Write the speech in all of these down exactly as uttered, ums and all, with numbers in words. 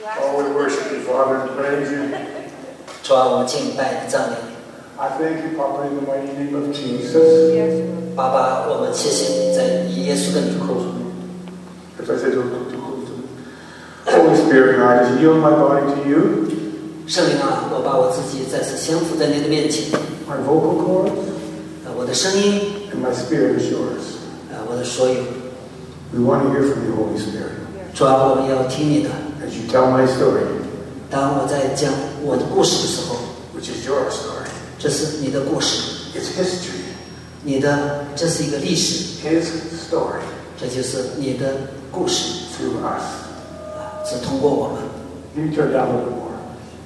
Oh, we worship you, Father, and praise you. 主啊，我们敬拜赞美你。 I thank you, Papa, in the mighty name of Jesus. 爸爸，我们谢谢你，在以耶稣的名口中。 As I said, to, to, to, Holy Spirit, I just yield my body to you. 圣灵啊，我把我自己再次降服在你的面前。 My vocal cords 呃，我的声音， and my spirit is yours. 呃，我的所有。 We want to hear from you, Holy Spirit. 主啊，我们要听你的。 As you tell my story, 当我在讲我的故事的时候， which is your story. 这是你的故事， It's history. 你的这是一个历史， His story 这就是你的故事 through us. 啊，是通过我们。 Can you turn down a little more?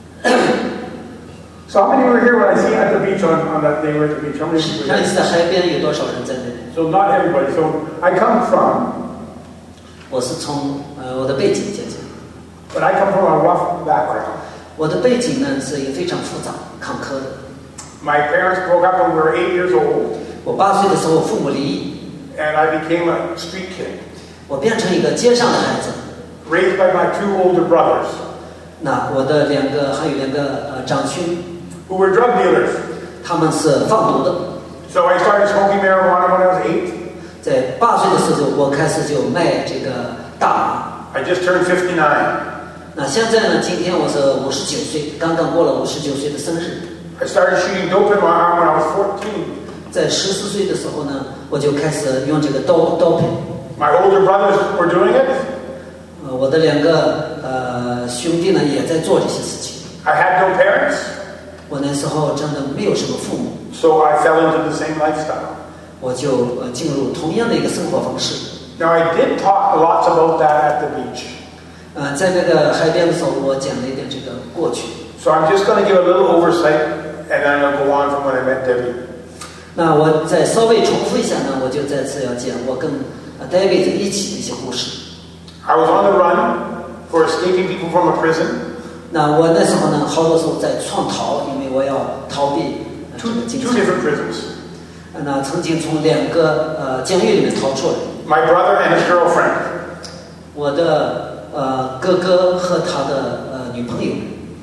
So how many were here when I see at the beach on, on that day we're at the beach? How many people 上 were 一 here? 次在海边有多少人在那里？ So not everybody. So I come from, 我是从呃我的背景讲讲， but I come from a rough background. 我的背景呢是一个非常复杂坎坷的。 My parents broke up when we were eight years old, 我八岁的时候父母离异， and I became a street kid, 我变成一个街上的孩子。 raised by my two older brothers, 那我的两个还有两个呃长兄， who were drug dealers. 他们是贩毒的。 So I started smoking marijuana when I was eight. 在八岁的时候，我开始就卖这个大麻。 I just turned fifty-nine. 那现在呢？今天我是五十九岁，刚刚过了五十九岁的生日。 I started shooting dope in my arm when I was fourteen. 在十四岁的时候呢，我就开始用这个刀刀片。 My older brothers were doing it. 呃，我的两个呃兄弟呢也在做这些事情。 I had no parents, 我那时候真的没有什么父母， so I fell into the same lifestyle. 我就呃进入同样的一个生活方式。 Now I did talk lots about that at the beach. 呃，在那个海边的时候，我讲了一点这个过去。 So I'm just going to give a little oversight, and then I'll go on from when I met Debbie. 那我再稍微重复一下呢，我就再次要讲我跟呃 David 一起的一些故事。 I was on the run for escaping people from a prison. 那我那时候呢，好多时候在创逃，因为我要逃避呃这 Two, 个警 two 察。 different prisons. 呃那曾经从两个呃监狱里面逃出来。 My brother and his girlfriend. 我的呃哥哥和他的呃女朋友。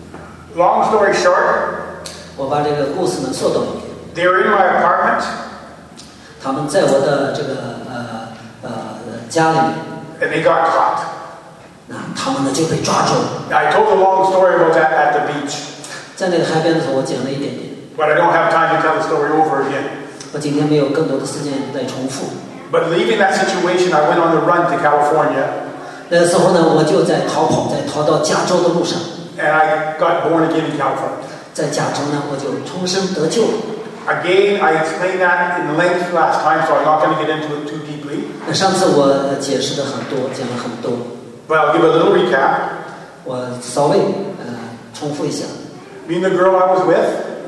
Long story short, 我把这个故事呢缩短一点。 they were in my apartment, 他们在我的这个呃呃家里面， and they got caught. 那他们呢就被抓住了。 I told a long story about that at the beach, 在那个海边的时候，我讲了一点点。 but I don't have time to tell the story over again. 我今天没有更多的时间来重复。 But leaving that situation, I went on the run to California, 那个时候呢，我就在逃跑，在逃到加州的路上。 and I got born again in California. 在加州呢，我就重生得救了。 Again, I explained that in length last time, so I'm not going to get into it too deeply. 那上次我呃解释的很多，讲了很多， But I'll give a little recap. 我稍微呃重复一下。 Me and the girl I was with,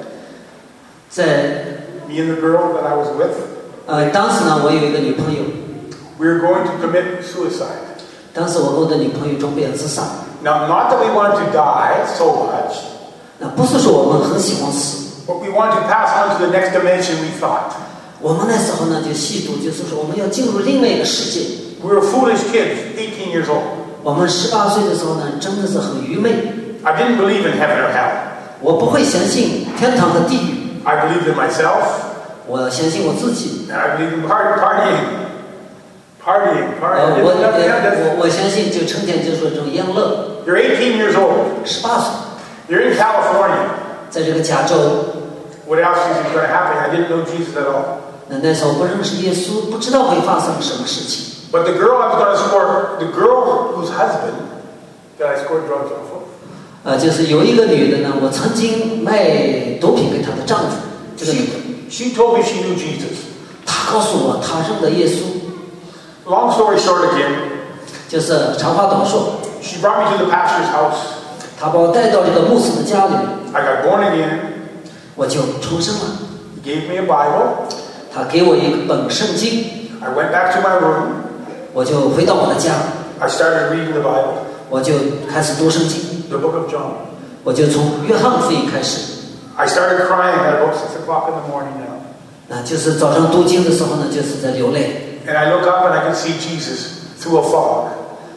在 me and the girl that I was with, 呃当时呢，我有一个女朋友， we were going to commit suicide. 当时我跟我的女朋友准备要自杀。 Now, not that we wanted to die so much, 那不是说我们很喜欢死， but we wanted to pass on to the next dimension, we thought. 我们那时候呢就细读，就是说我们要进入另外一个世界。 We were foolish kids, eighteen years old. 我们十八岁的时候呢，真的是很愚昧。 I didn't believe in heaven or hell. 我不会相信天堂和地狱， I believed in myself, 我相信我自己。 and I believed in part- partying. Partying, 呃， partying. 我 That- that- that's- 我我相信就成天就说这种宴乐。 You're eighteen years old. 十八岁， You're in California. 在这个加州， What else is going to happen? I didn't know Jesus at all. 那那时候不认识耶稣，不知道会发生什么事情。 But the girl I was going to score, the girl whose husband that I scored drugs off of, 呃，就是有一个女的呢，我曾经卖毒品给她的丈夫，这个女的， she, she told me she knew Jesus. 她告诉我她认得耶稣。 Long story short again, 就是长话短说， she brought me to the pastor's house. 她把我带到这个牧师的家里， I got born again. 我就重生了。 He gave me a Bible. 他给我一本圣经， I went back to my room. 我就回到我的家， I started reading the Bible, 我就开始读圣经， the book of John. 我就从约翰福音开始。 I started crying at about six o'clock in the morning now. 啊，就是早上读经的时候呢，就是在流泪。 And I look up and I can see Jesus through a fog.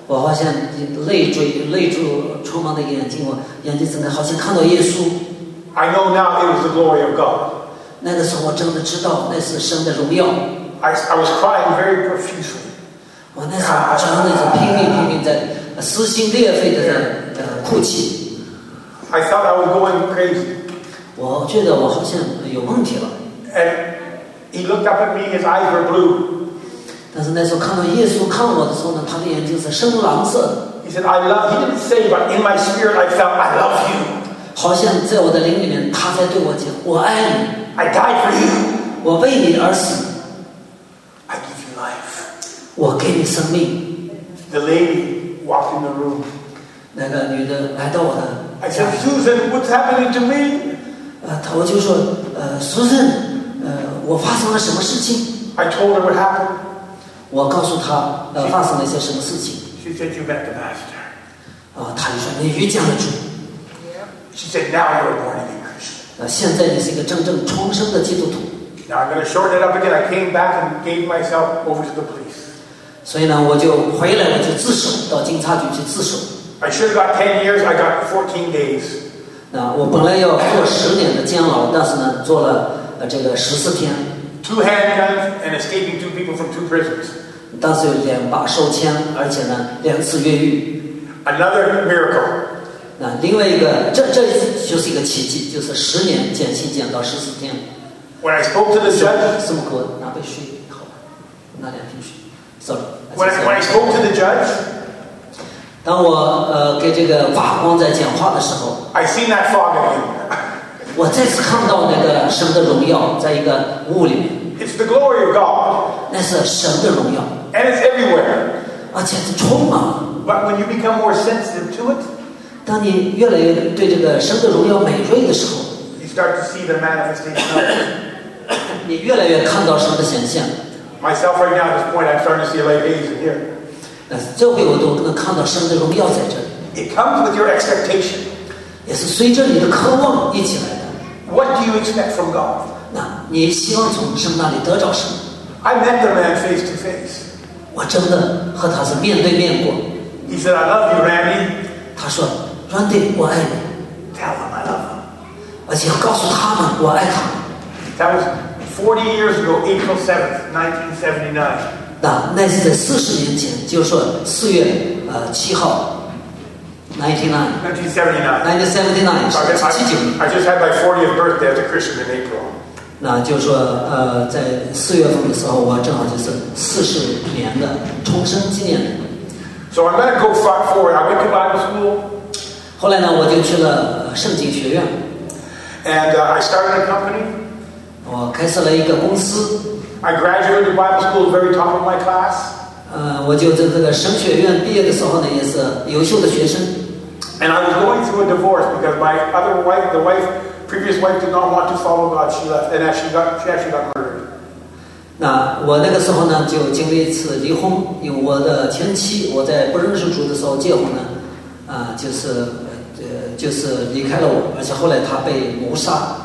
我好像泪坠泪珠充满的眼睛，我眼睛真的好像看到耶稣。 I know now it was the glory of God. 那个时候我真的知道那是神的荣耀。 I, I was crying very profusely. 我那时候真的是拼命拼命在撕心裂肺的在呃哭泣。 I thought I was going crazy. 我觉得我好像有问题了。 And he looked up at me, his eyes were blue. 但是那时候看到耶稣看我的时候呢，他的眼睛是深蓝色的。 He said, I love, he didn't say, but in my spirit I felt, I love you. 好像在我的灵里面，他在对我讲，我爱你。 I died for you. 我为你而死。 I give you life. 我给你生命。 The lady walked in the room. 那个女的来到我的 I said, Susan, what's happening to me? 呃，他我就说，呃，苏轼，呃，我发生了什么事情？ I told her what happened. 我告诉他，呃，发生了一些什么事情。 She said, you met the master. 啊、呃，他就说你遇见了主。 She said, now you're a born again Christian. 呃，现在你是一个真正重生的基督徒。 Now I'm going to shorten it up again. I came back and gave myself over to the police. 所以呢，我就回来，我就自首，到警察局去自首。 I should have got ten years. I got fourteen days. 啊、呃，我本来要做十年的监牢，但是呢，做了呃这个十四天。 Two handguns and escaping two people from two prisons. 当时有两把手枪，而且呢两次越狱。 Another miracle. 那另外一个，这这就是一个奇迹，就是十年减刑减到十四天。 When I spoke to the judge, 师母给我拿杯水，好吧，拿两瓶水。Sorry. when I, when I spoke to the judge, 当我呃给这个法官在讲话的时候， I seen that fog again. 我再次看到那个神的荣耀，在一个雾里面。 It's the glory of God, 那是神的荣耀， and it's everywhere. 而且是充满了。 But when you become more sensitive to it, 当你越来越对这个神的荣耀美锐的时候， you start to see the manifestation of it. 你越来越看到神的显现。 Myself right now at this point, I'm starting to see a light haze in here. 那这回我都能看到神的荣耀在这里， It comes with your expectation. 也是随着你的渴望一起来的。 What do you expect from God? 那你希望从神那里得着什么？ I met the man face to face. 我真的和他是面对面过。 He said, I love you, Randy. 他说 ：“Randy，我爱你。” Tell him I love him. 而且告诉他们我爱他们。 That was forty years ago, April seventh, nineteen seventy-nine. 那那是在四十年前，就是说四月呃七号 ，nineteen nine nineteen seventy-nine. nineteen seventy nine I, 是七九年。 I, I just had my fortieth birthday as a Christian in April. 那就是说呃，在四月份的时候，我正好就是四十年的重生纪念日。 So I'm going to go far forward. I went to Bible school. 后来呢，我就去了圣经学院， And uh, I started a company. 我开设了一个公司。 I graduated Bible school very top of my class. 呃，我就在这个神学院毕业的时候呢，也是优秀的学生。 And I was going through a divorce because my other wife, the wife, previous wife, did not want to follow God. She left, and actually got, she actually got murdered. 那我那个时候呢，就经历一次离婚，因为我的前妻，我在不认识主的时候结婚呢，啊、呃，就是呃，就是离开了我，而且后来她被谋杀。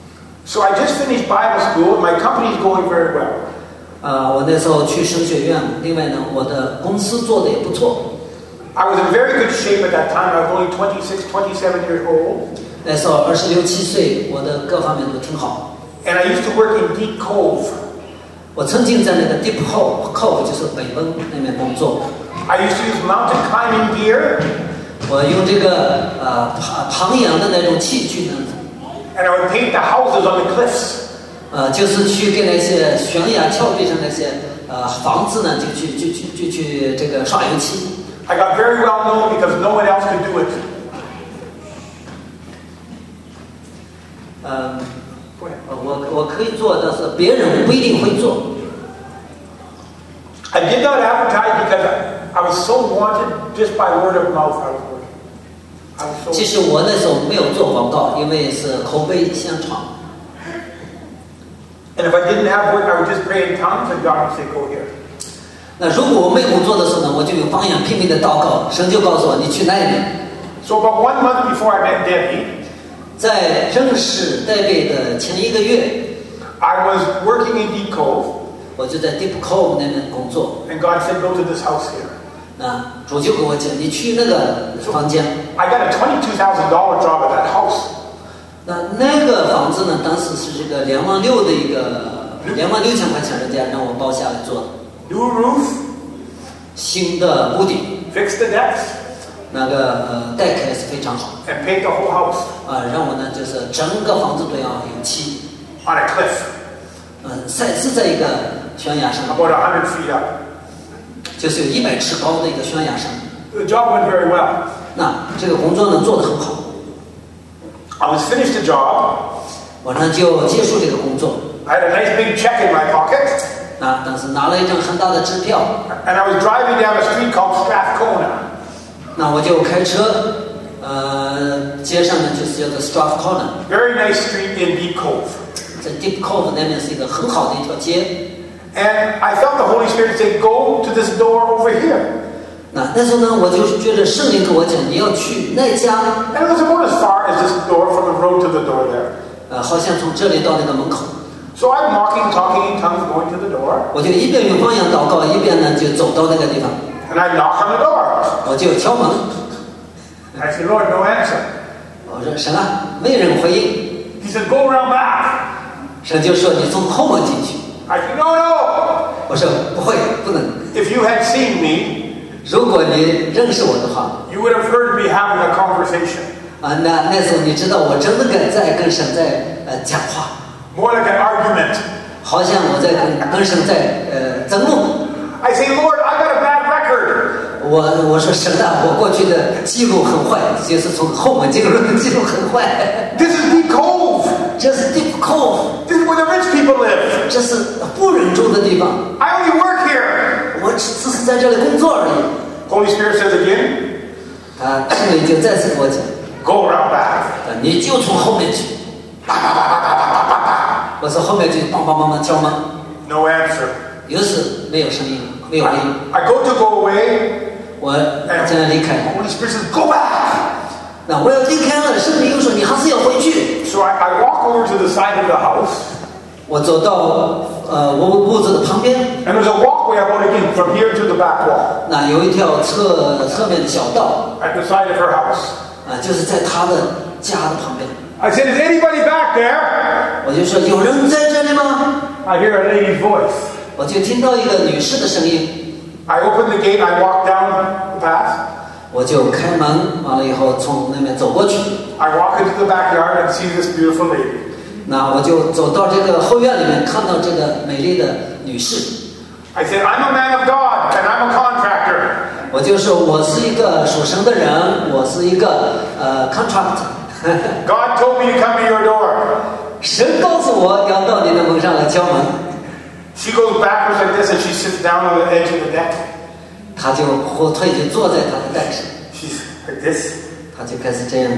So I just finished Bible school. My company is going very well. 啊、呃，我那时候去神学院，另外呢，我的公司做的也不错。 I was in very good shape at that time. I was only twenty-six, twenty-seven years old. 那时候二十六七岁，我的各方面都挺好。 And I used to work in Deep Cove. 我曾经在那个 Deep Cove Cove 就是北温那边工作。 I used to use mountain climbing gear. 我用这个呃爬攀岩的那种器具呢。 And I would paint the houses on the cliffs. 呃，就是去给那些悬崖峭壁上那些呃房子呢，就去就去就去这个刷油漆。 I got very well known because no one else could do it. 嗯，我我可以做，但是别人不一定会做。 I did not advertise because I was so wanted just by word of mouth. I was working. I was so. 其实我那时候没有做广告，因为是口碑宣传。 And if I didn't have work, I would just pray in tongues, and God would say, "Go here." 那如果我没有工作的时候呢，我就用方言拼命的祷告，神就告诉我你去那边。 So about one month before I met Debbie, 在认识戴贝的前一个月， I was working in Deep Cove, 我就在 Deep Cove 那边工作。 and God said, "Go to this house here." 那主就跟我讲，你去那个房间。 I got a twenty-two thousand dollar job at that house. 那那个房子呢，当时是这个两万六的一个两万六千块钱的店，让我包下来做。 New roof. 新的屋顶。 Fix the decks. 那个呃 deck 也是非常好。 And paint the whole house. 啊，让我呢就是整个房子都要油漆。 On a cliff. 嗯，在是在一个悬崖上。 About a hundred feet up. 就是有一百尺高的一个悬崖上。 The job went very well. 那这个工作呢做得很好。 I was finished the job. 我呢就结束这个工作。 I had a nice big check in my pocket. 那当时拿了一张很大的支票。 And I was driving down a street called Strathcona. 那我就开车，呃，街上呢就是叫做 Strathcona. Very nice street in Deep Cove. 在 Deep Cove 那边是一个很好的一条街。 And I felt the Holy Spirit say, "Go to this door over here." 那那时候呢，我就觉得圣灵跟我讲，你要去那家。 And it was about as far as this door from the road to the door there. 呃，好像从这里到那个门口。 So I'm walking, talking in tongues, going to the door. 我就一边用方言祷告，一边呢就走到那个地方。 And I knock on the door. 我就敲门。 I said, "Lord, no answer." 我说神啊，没人回应。 He said, "Go around back." 神就说你从后门进去。 I said, "No, no." 我说不会，不能。 If you had seen me, 如果你认识我的话 you would have heard me having a conversation. 啊，那那时候你知道我真的跟在跟神在呃讲话， More like an argument. 好像我在跟跟神在呃争论。 I say, "Lord, I got a bad record." 我我说神啊，我过去的记录很坏，就是从后门进入的记录很坏。 This is Deep Cove. 这是 Deep Cove， This is where the rich people live. 这是富人住的地方。 I only work here. 我只是在这里工作而已。 Holy Spirit says again, 啊，圣灵就再次跟我讲， "Go around back." 啊，你就从后面去。我从后面去，梆梆梆梆敲门， No answer. 又是没有声音，没有回应。 I go to go away. 我现在离开了。 Holy Spirit says, "Go back." 那我要离开了，圣灵又说你还是要回去。 So I, I walk over to the side of the house. 我走到呃屋屋子的旁边， And there's a walkway about again from here to the back wall 那有一条侧侧面的小道 at the side of her house. 啊，就是在他的家的旁边。 I said, "Is anybody back there?" 我就说有人在这里吗？ I hear a lady's voice. 我就听到一个女士的声音， I open the gate. I walk down the path. 我就开门，完了以后从那边走过去。 I walk into the backyard and see this beautiful lady. 那我就走到这个后院里面，看到这个美丽的女士。 I said, "I'm a man of God and I'm a contractor." 我就说我是一个属神的人，我是一个呃 contract。 God told me to come to your door. 神告诉我要到你的门上来敲门。 She goes backwards like this and she sits down on the edge of the deck. 他就后退，就坐在他的带上， She's like this. 他就开始这样，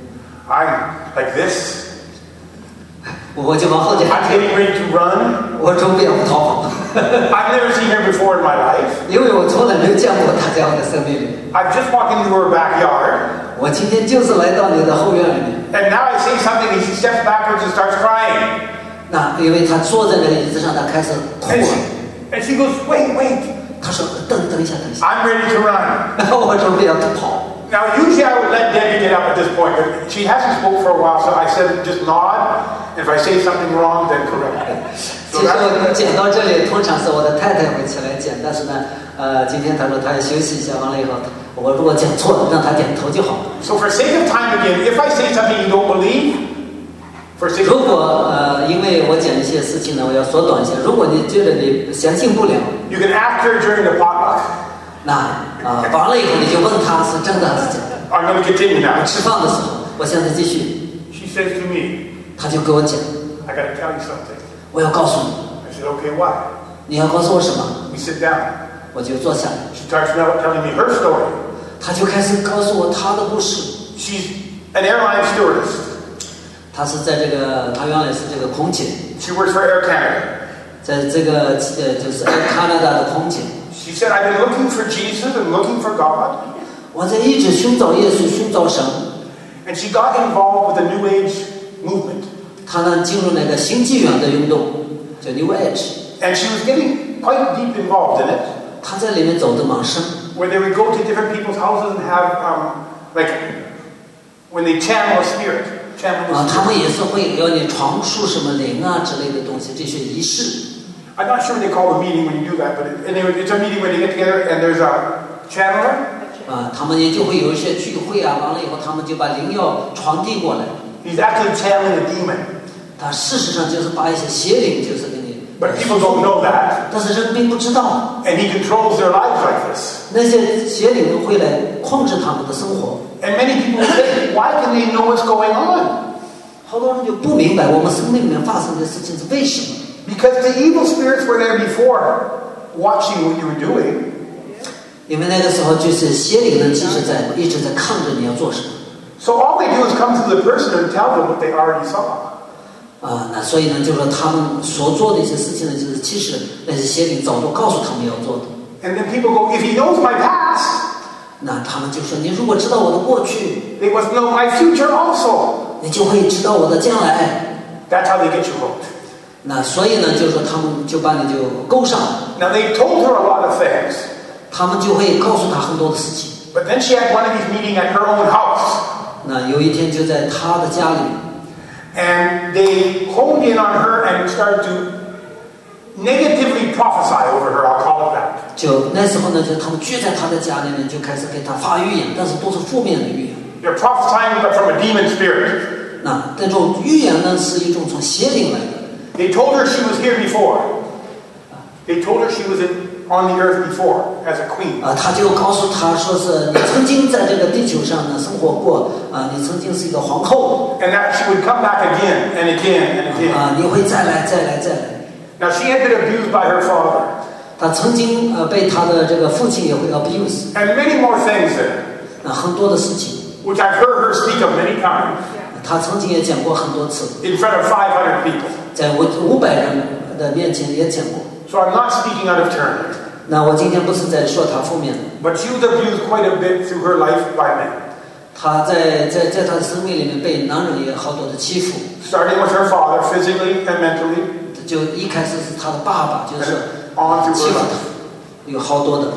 I'm like this. 我就往后就 I'm getting ready to run. 我准备要逃跑， I've never seen her before in my life. 因为我从来没有见过他在我的生命里。 I've just walked into her backyard. 我今天就是来到你的后院里面。 And now I say something and she steps backwards and starts crying. 那因为他坐在那个椅子上，他开始哭 And 了。 she, and she goes, "Wait, wait. 他说：“等等一下，等一下。 I'm ready to run." ” 我准备要跑。 Now, usually I would let Debbie get up at this point, but she hasn't spoke for a while, so I said just nod. If I say something wrong, then correct me. 其实我讲到这里，通常是我的太太会起来讲，但是呢，呃，今天她说她要休息一下，完了以后，我如果讲错了，让她点头就好。 So for sake of time again, if I say something you don't believe, for sake 如 of 果呃，因为我讲一些事情呢，我要缩短一下。如果你觉得你相信不了， you can ask her during the potluck. 那啊、呃，完了以后你就问她是真的还是假的。 I'm going to continue now. 吃饭的时候，我现在继续， She says to me, 她就跟我讲， "I got to tell you something." 我要告诉你， I said, "Okay, what?" 你要告诉我什么？ We sit down. 我就坐下来， She starts now telling me her story. 她就开始告诉我她的故事。 She's an airline stewardess. 她是在这个，她原来是这个空姐， She works for Air Canada. 在这个呃就是 Air Canada 的空姐。 She said, "I've been looking for Jesus and looking for God." 我在一直寻找耶稣，寻找神。 And she got involved with the New Age movement. 她呢进入那个新纪元的运动，叫 New Age。 And she was getting quite deep involved in it. 她在里面走得蛮深。 where they would go to different people's houses and have, um, like, when they channel a spirit, channel 啊 a， 他 spirit. 们也是会要你传述什么灵啊之类的东西，这些仪式。 I'm not sure what they call the meeting when you do that, but it, anyway, it's a meeting where they get together and there's a channeler. 啊，他们也就会有一些聚会啊，完了以后，他们就把灵药传递过来。 He's actually channeling a demon. 他事实上就是把一些邪灵，就是给你。 But people don't know that. 但是人并不知道， And he controls their lives like this. 那些邪灵会来控制他们的生活。 And many people say, why can they know what's going on? 好多人就不明白我们生命里面发生的事情是为什么。 Because the evil spirits were there before, watching what you were doing. 因为那个时候就是邪灵呢，其实在一直在看着你要做什么。 So all they do is come to the person and tell them what they already saw. 啊，那所以呢，就是说他们所做的一些事情呢，就是其实那些邪灵早就告诉他们要做的。 And then people go, if he knows my past, 那他们就说，你如果知道我的过去， they must know my future also. 你就会知道我的将来。 That's how they get you hooked. 那所以呢，就是说他们就把你就勾上， Now they told her a lot of things, 他们就会告诉他很多的事情。 but then she had one of these meetings at her own house. 那有一天就在他的家里， And they honed in on her and started to negatively prophesy over her, I'll call it that. 就那时候呢，就他们聚在他的家里面，就开始给他发预言，但是都是负面的预言。 They're prophesying but from a demon spirit. 那这种预言呢，是一种从邪灵来的。 They told her she was here before. They told her she was in, on the earth before as a queen. 啊，他就告诉他说是你曾经在这个地球上呢生活过啊，你曾经是一个皇后 And that she would come back again and again and again. 啊，你会再来再来再来。 Now she had been abused by her father. 他曾经呃被他的这个父亲也会 abuse And many more things there, 啊，很多的事情， which I've heard her speak of many times 他曾经也讲过很多次， in front of five hundred people. 在五五百人的面前也讲过。 So I'm not speaking out of turn. 那我今天不是在说他负面的， But she was abused quite a bit through her life by men. 他在在在他的生命里面被男人也好多的欺负， Starting with her father, physically and mentally, 就一开始是他的爸爸就是 and on through 欺 her 负 life. 他，有好多的。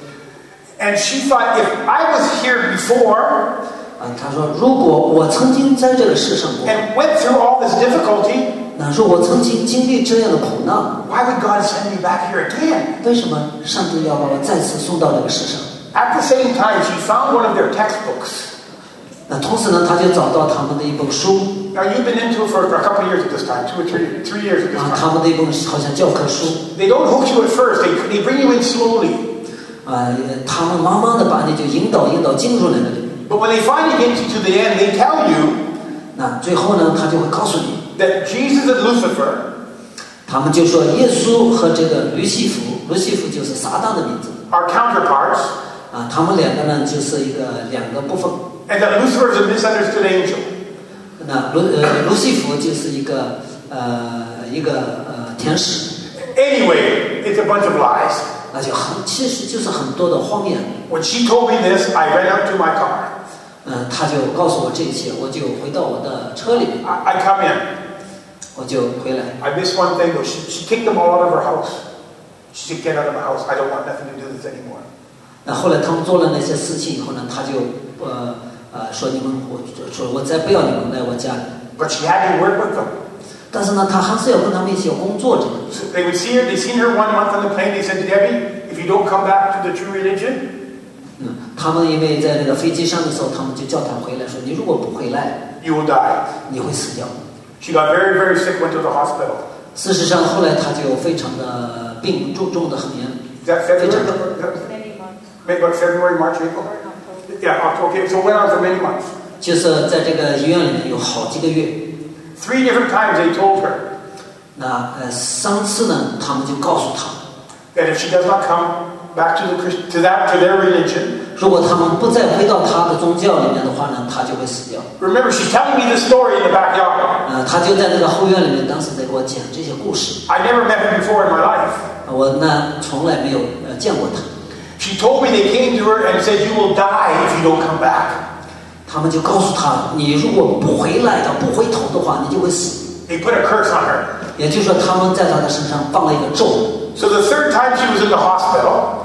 And she thought, if I was here before 啊，他说如果我曾经在这个世上过， and went through all this difficulty, 那如果曾经经历这样的苦难， why would God send me back here again? 为什么上帝要把我再次送到这个世上？ At the same time, she found one of their textbooks. 那同时呢，他就找到他们的一本书 Now, you've been into it for a couple of years at this time, two or three, three years at this 啊， time. 他们的一本好像教科书 They don't hook you at first, they, they bring you in slowly. 啊，他们慢慢的把你就引导引导进入那个里面。 But when they finally get you to the end, they tell you 那最后呢，他就会告诉你， that Jesus and Lucifer 他们就说耶稣和这个吕西弗，吕西弗就是撒旦的名字 are counterparts, 啊，他们两个呢就是一个两个部分。 and that Lucifer is a misunderstood angel. 那卢呃卢西弗就是一个呃一个呃天使， Anyway, it's a bunch of lies. 那就很其实就是很多的谎言。 When she told me this, I ran up to my car. 嗯，他就告诉我这一切，我就回到我的车里面， I, I come in. 我就回来。 I missed one thing, though. She, she kicked them all out of her house. She said, get out of my house. I don't want nothing to do with this anymore. 那后来他们做了那些事情以后呢，他就呃呃说你们我说我再不要你们来我家里， But she had to work with them. 但是呢，他还是要跟他们一起工作着。 So they would see her. They seen her one month on the plane. They said, Debbie, if you don't come back to the true religion, 嗯，他们因为在那个飞机上的时候，他们就叫他回来说，你如果不回来， you will die. 你会死掉。 She got very, very sick, went to the hospital. 事实上，后来他就非常的病重重的很严， Is that February? Good Many months Maybe about February, March, April? or October. Yeah, October. Okay, so it went on for many months. 就是在这个医院里面有好几个月。 Three different times they told her 那呃三次呢，他们就告诉他， that if she does not come back to the Christ- to that to their religion, 如果他们不再回到他的宗教里面的话呢，他就会死掉。 remember she's telling me this story in the backyard. 呃，他就在那个后院里面，当时在给我讲这些故事。 I never met her before in my life. 我那从来没有呃见过他。 She told me they came to her and said, you will die if you don't come back. 他们就告诉他，你如果不回来的、不回头的话，你就会死。 They put a curse on her. 也就是说，他们在他的身上放了一个咒。 So the third time she was in the hospital,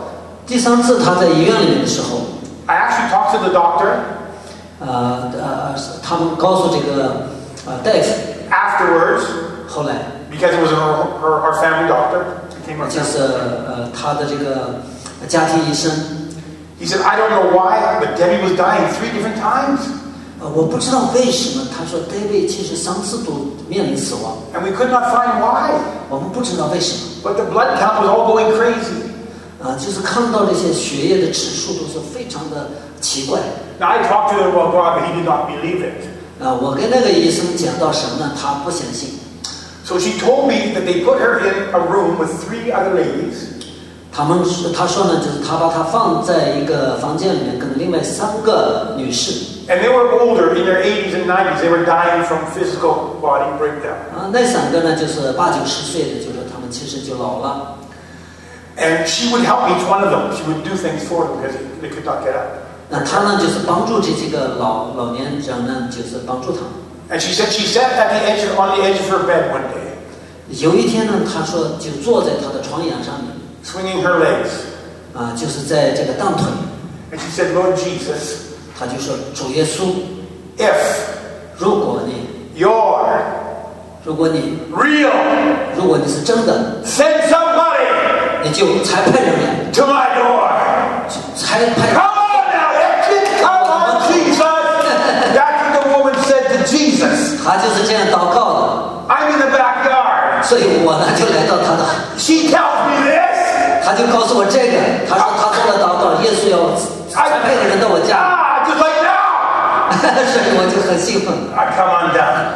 第三次他在医院里面的时候 I actually talked to the doctor 呃呃他们告诉这个呃大夫 afterwards 后来 because it was her, her, her family doctor became her 就 family. 是呃他的这个家庭医生 He said, I don't know why, but Debbie was dying three different times. 呃我不知道为什么他说 David 其实三次都面临死亡 And we could not find why. 我们不知道为什么 But the blood count was all going crazy. 啊、就是看到这些血液的指数都是非常的奇怪 Now, I talked to him about God, but he did not believe it. 啊、我跟那个医生讲到神呢他不相信 So she told me that they put her in a room with three other ladies. 他们他说呢就是他把她放在一个房间里面跟另外三个女士 And they were older, in their eighties and nineties. They were dying from physical body breakdown. 啊，那三个呢，就是八九十岁的，就是他们其实就老了。 And she would help each one of them. She would do things for them because they could not get up. 那他呢，就是帮助这几个老老年人呢，就是帮助他们。 And she said she sat at the edge, on the edge of her bed one day, 有一天呢，他说就坐在他的床沿上面， swinging her legs. 啊，就是在这个当腿， And she said, Lord Jesus, 他就说主耶稣， if 如果你 you're 如果你 real, 如果你是真的， send somebody 你就差派人来， to my door. 就差派。 Come on now, Exit, come on, Jesus. That's what the woman said to Jesus. 他就是这样祷告的， I'm in the backyard. 所以我呢就来到他的， She tells me this. 他就告诉我这个，他说他做了祷告，耶稣要差派个人到我家， Ah, just like now. 所以我就很兴奋， I come on down.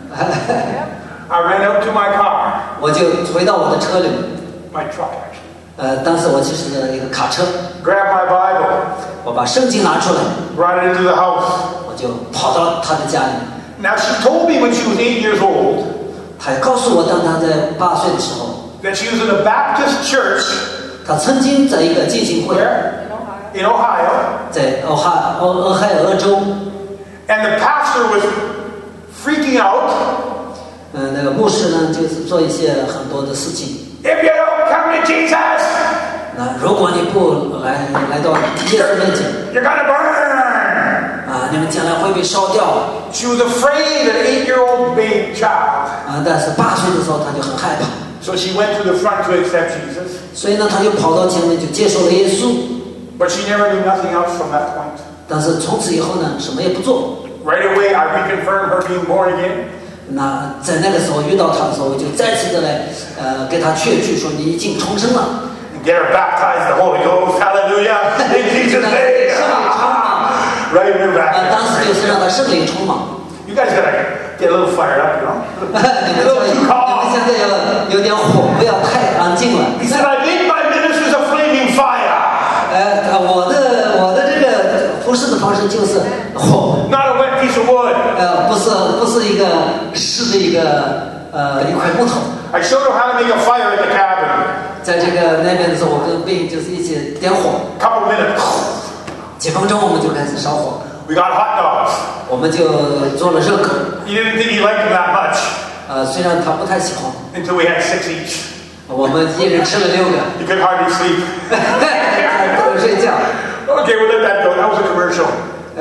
I ran out to my car, 我就回到我的车里面， my truck actually. 呃，当时我就是一个卡车， Grab my Bible, 我把圣经拿出来， brought it into the house. 我就跑到他的家里。 Now she told me when she was eight years old 他告诉我，当他在八岁的时候， that she was in a Baptist church 他曾经在一个浸信会， where in Ohio, 在俄亥俄俄亥俄州， and the pastor was freaking out. 嗯、那个牧师呢，就是做一些很多的事情。 If you don't come to Jesus, 那如果你不来来到耶稣面前， you're gonna burn. 啊，你们将来会被烧掉。 She was afraid, an eight-year-old baby child. 啊，但是八岁的时候他就很害怕， So she went to the front to accept Jesus, 所以呢，他就跑到前面就接受了耶稣。 but she never knew nothing else from that point. 但是从此以后呢，什么也不做。 Right away, I reconfirmed her being born again. 那在那个时候遇到他的时候，我就再次的来呃给他确据说你已经重生了。 And get her baptized in the Holy Ghost. Hallelujah. In Jesus' 让他 name. 圣灵充满。 Right in her 呃，当时 back. 就是让他圣灵充满。 You guys gotta get a little fired up, you know? 你们 A 现 little 在 too 你们 calm. 现在要有点火，不要太安静了。 He said, I make my ministers a flaming fire. 呃，我的我的这个服侍的方式就是火， Not a wet piece of wood. 呃，不是不是一个湿的一个呃一块木头。 I showed him how to make a fire in the cabin. 在这个那边的时候，我跟贝就是一起点火， Couple minutes. 几分钟我们就开始烧火， We got hot dogs. 我们就做了热狗。 He didn't think he liked them that much 呃，虽然他不太喜欢， until we had six each. 我们一人吃了六个， He could hardly sleep. 都睡觉。 Okay, we'll let that go. That was a commercial.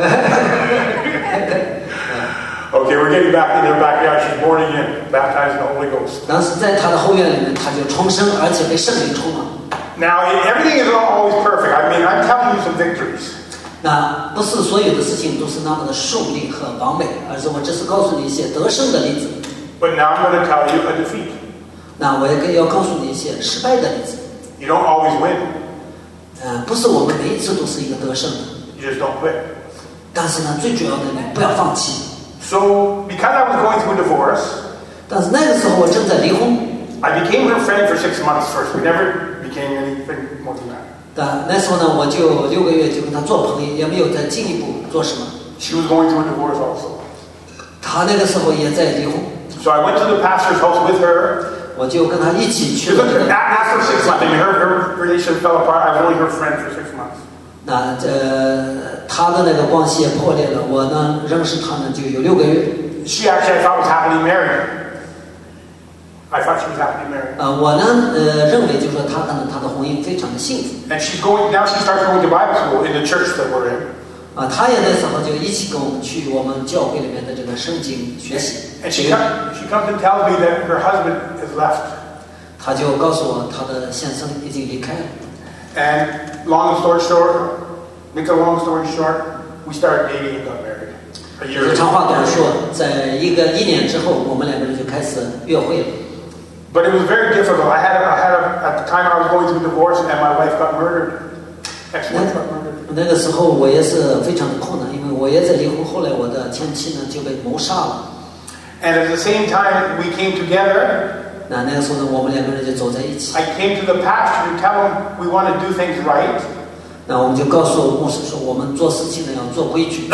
Okay, we're getting back into her backyard. She's born again, baptized in the Holy Ghost. 当时在他的后院里面，他就重生，而且被圣灵充满。 Now, everything is not always perfect. I mean, I'm telling you some victories. 那不是所有的事情都是那么的顺利和完美，而是我只是告诉你一些得胜的例子。 But now I'm going to tell you a defeat. 那我也要告诉你一些失败的例子。 You don't always win. 呃，不是我们每一次都是一个得胜的， You just don't quit. 但是呢，最主要的你不要放弃。 So, because I was going through a divorce, 但是那个时候我正在离婚， I became her friend for six months first. We never became anything more than that. 但那时候呢，我就六个月就跟他做朋友，也没有再进一步做什么。 She was going through a divorce also. 他那个时候也在离婚， So I went to the pastor's house with her. 我就跟他一起去 She 了 looked 这 at 个。 after six months. I mean, her, her relationship fell apart. I was only her friend for six months. 那呃，他的那个关系也破裂了，我呢认识他呢就有六个月。 She actually, I thought, was happily married. I thought she was happily married. 呃，我呢，呃，认为就是说她可能她的婚姻非常的幸福。 And she's going now. She starts going to Bible school in the church that we're in. 啊，她也那时候就一起跟我们去我们教会里面的这个圣经学习。 And she comes, she comes and tells me that her husband has left. 她就告诉我她的先生已经离开了。 And long story short, make a long story short, we started dating and got married. A year ago. 长话短说，在一个一年之后，我们两个人就开始约会了。 But it was very difficult. I had, a, I had a, at the time I was going through a divorce, and my wife got murdered. Ex-wife got murdered. 那个时候我也是非常的困难，因为我也在离婚，后来我的前妻呢就被谋杀了。 And at the same time, we came together. 那那个时候呢，我们两个人就走在一起。 I came to the pastor to tell him we want to do things right. 那我们就告诉牧师说，我们做事情呢要做规矩。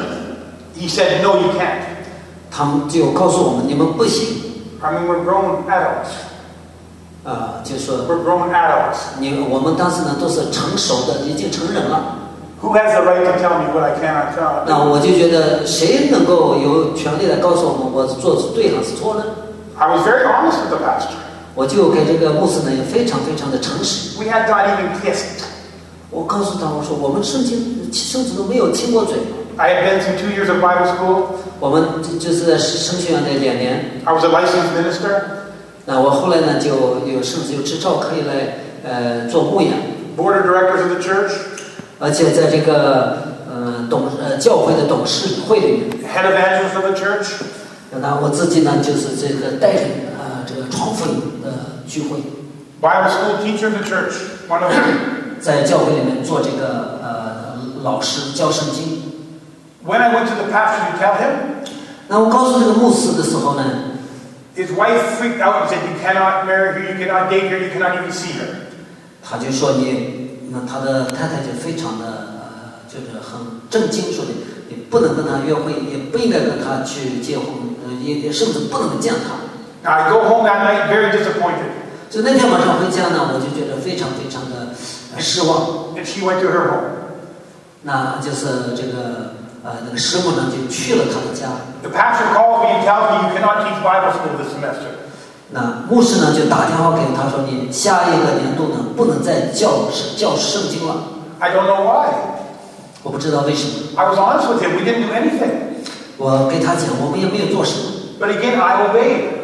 He said, "No, you can't." 他们就告诉我们，你们不行。 I mean, we're grown adults. 啊、呃，就说 We're grown adults. 你我们当时呢都是成熟的，已经成人了。 Who has the right to tell me what I cannot tell? 那我就觉得，谁能够有权利来告诉我们我做的是对还是错呢？ I was very honest with the pastor. 我就给这个牧师呢也非常非常的诚实。 We had not even kissed. 我告诉他，我说我们圣经甚至都没有亲过嘴。 I had been through two years of Bible school. 我们就是在神学院的两年。 I was a licensed minister. 那我后来呢，就有甚至有执照可以来呃做牧养。 Board of directors of the church. 而且在这个呃董呃教会的董事会里面。 Head evangelist of the church. 那我自己呢，就是这个带领啊、呃、这个传福音的聚会。 Bible school teacher of the church. One of them. 在教会里面做这个呃老师教圣经。 When I went to the pastor to tell him, 那我告诉这个牧师的时候呢， his wife freaked out and said, "You cannot marry her. You cannot date her. You cannot even see her." 他就说你，那他的太太就非常的呃，就是很震惊，说你你不能跟他约会，也不应该跟他去结婚，呃，也也甚至不能见他。 Now I go home that night very disappointed. 就那天晚上回家呢，我就觉得非常非常的失望。 And she went to her home. 那就是这个呃那个师母呢就去了他的家。 The pastor calls me and tells me you cannot teach Bible school this semester. 那牧师呢就打电话给他说，你下一个年度呢不能再教教圣经了。 I don't know why. 我不知道为什么。 I was honest with him. We didn't do anything. 我给他讲，我们也没有做什么。 But again, I obeyed.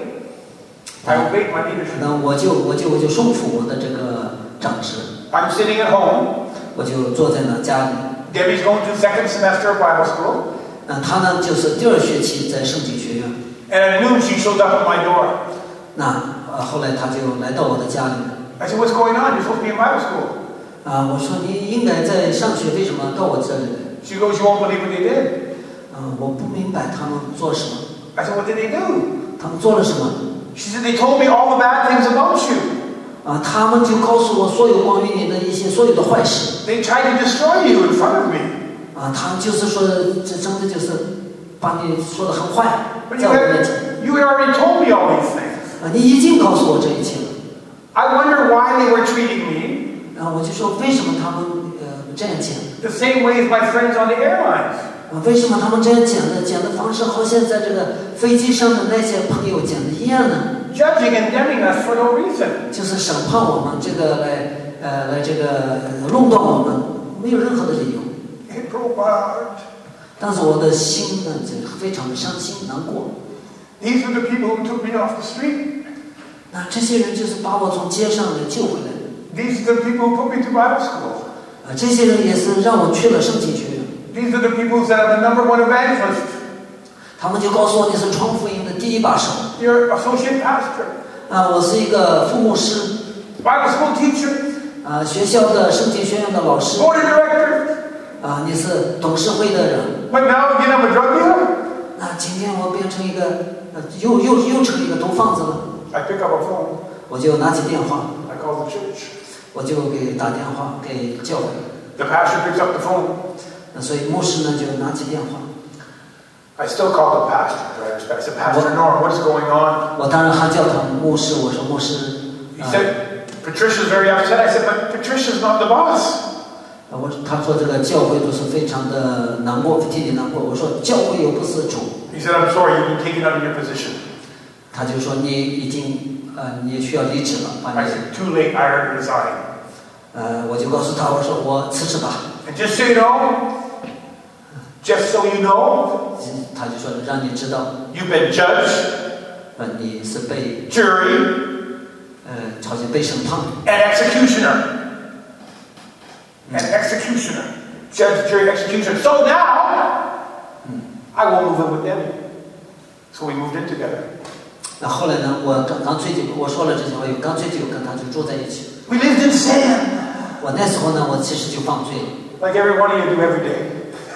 I obeyed my leadership. 那我就我就我就顺服我的这个长职。 I'm sitting at home. 我就坐在那家里。 Debbie's going to second semester of Bible school. 那他呢就是第二学期在圣经学院。 And at noon she shows up at my door. 那呃后来他就来到我的家里。 I said, "What's going on? You're supposed to be in Bible school." 啊，我说你应该在上学，为什么到我这里来？ She goes, "You won't believe what they did." 啊，我不明白他们做什么。 I said, "What did they do?" 他们做了什么？ She said, "They told me all the bad things about you. 啊，他们就告诉我所有关于你的一些所有的坏事。 They tried to destroy you in front of me." 啊，他就是说，这真的就是把你说的很坏， But 在 you 我面前。 had, you had already told me all these things. 啊，你已经告诉我这一切了。 I wonder why they were treating me 然后我就说，为什么他们呃这样讲？ the same way as my friends on the airlines. 啊，为什么他们这样讲的？讲的方式好像在这个飞机上的那些朋友讲的一样呢？ Judging and condemning us for no reason. 就是审判我们，这个来呃来这个呃论断我们，没有任何的理由。 It broke my heart. 但是我的心呢，就非常的伤心难过。 These are the people who took me off the street. 那这些人就是把我从街上给救回来的。 These are the people who put me to Bible school. 啊，这些人也是让我去了圣经学院。 These are the people who said I'm the number one evangelist. 他们就告诉我你是传福音的第一把手。 You're associate pastor. 啊，我是一个副牧师。 Bible school teacher. 啊，学校的圣经学院的老师。 Board of directors. 啊，你是董事会的人。 But now again I'm a drug dealer. 那今天我变成一个，呃，又又又成一个毒贩子了。 I pick up a phone. 我就拿起电话， I call the church. 我就给打电话给教会。 The pastor picks up the phone. 那所以牧师呢就拿起电话。 I still call the pastor. I respect. I said, Pastor Norm, what is going on? 我当然还叫他牧师，我说牧师。 He said, Patricia's very upset. I said, but Patricia's not the boss. 我他说这个教会都是非常的难过，替你难过。我说教会又不是主。 He said, I'm sorry, you've been taken out of your position. 他就说你已经呃你需要离职了，把 I 你 said, too late, I resign. 呃我就告诉他，我说我辞职吧。 And just so you know, just so you know, 他就说让你知道， you've been judged, 呃你是被 jury, 呃好像被审判。 and executioner. And executioner. Judge, jury, executioner. So now, I will move in with them. So we moved in together. 那后来呢，我刚刚最近我说了这些话，我干脆就跟他就住在一起。 We lived in sin. 我那时候呢，我其实就犯罪了。 Like every one of you do every day.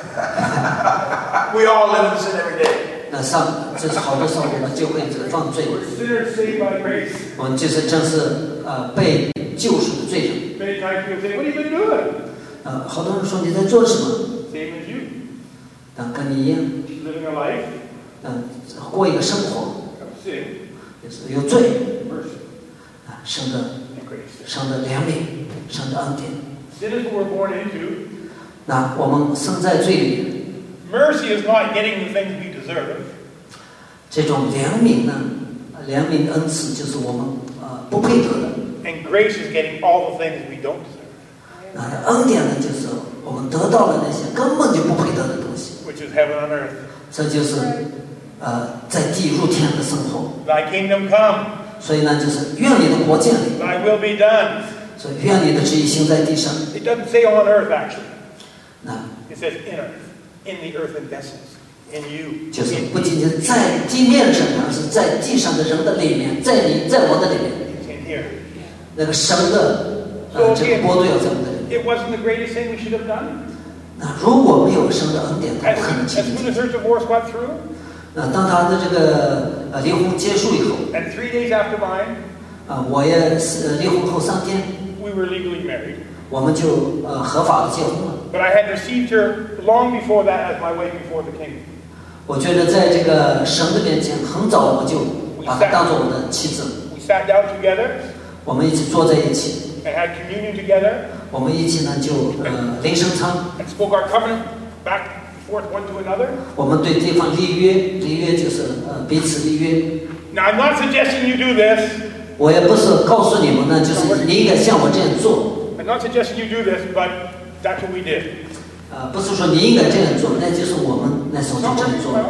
We all live in sin every day. 那上就是好多时候我们就会这个犯罪。 We're sinners saved by grace. 我们就是正是呃被救赎的罪人。 Many times people say, what have you been doing? 呃，好多人说你在做什么？ Same as you. 嗯，跟你一样， Living a life 嗯，过一个生活， of sin, 就是有罪 mercy, 啊，生的 and grace. 生的怜悯，生的恩典。 Sin is what we're born into. 那我们生在罪里， Mercy is not getting the things we deserve. 这种怜悯呢，怜悯的恩赐就是我们呃不配得的。 And grace is getting all the things we don't deserve. 那恩典呢，就是我们得到了那些根本就不配得的东西。 Which is heaven on earth. 这就是呃在地入天的生活。 Thy kingdom come. 所以呢，就是愿你的国建立， Thy will be done. 所以愿你的旨意行在地上。 It doesn't say on earth, actually. 那 It says in earth. In the earthen vessels. In you. 就是不仅仅在地面上，而是在地上的人的里面，在你在我的里面。 It's in here. 那个神的呃这个国度要在我们的里面。 It wasn't the greatest thing we should have done. 那如果没有神的恩典，他 As 不可能 soon, 进 as soon 入。 as her divorce got through, 那当他的这个呃离婚结束以后， and three days after mine, 啊、我也是呃离婚后三天， we were legally married. 我们就呃合法的结婚了。 But I had received her long before that as my wife before the king. 我觉得在这个神的面前，很早我就把她当做我的妻子。 We sat down together 我们一起坐在一起， and had communion together 我们一起呢就呃灵圣餐， and spoke our covenant back and forth one to another. 我们对对方立约，立约就是呃彼此立约。 Now, I'm not suggesting you do this. 我也不是告诉你们呢，就是你应该像我这样做。 I'm not suggesting you do this, but that's what we did. 呃，不是说你应该这样做，那就是我们那时候就 Not 这样 working 做。 well?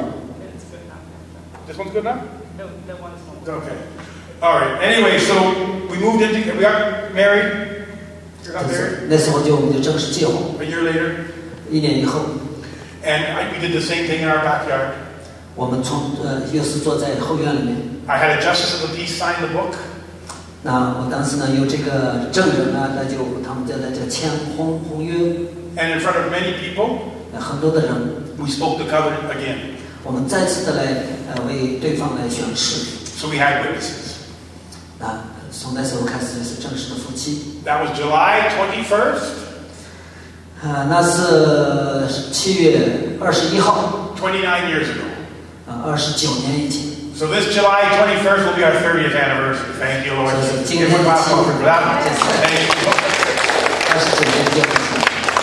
This one's good enough? No, that one's not. Okay. All right. Anyway, so we moved into, we got married. You're 就 not 是 married. 那时候就我们就正式结婚， A year later. 一年以后， And I, we did the same thing in our backyard. 我们从呃又是坐在后院里面。 I had a justice of the peace sign the book. 那我当时呢有这个证人呢，那就他们在那就签婚婚约， And in front of many people, 很多的人， we spoke the covenant again. 我们再次的来呃为对方来宣誓。 So we had witnesses. 那从那时候开始就是正式的夫妻。 That was July twenty-first, 呃，那是七月二十一号， twenty-nine years ago. 呃，二十九年以前。 So this July twenty-first will be our thirtieth anniversary. Thank you, Lord. Give a clap for that. Thank you. 二十九年结婚。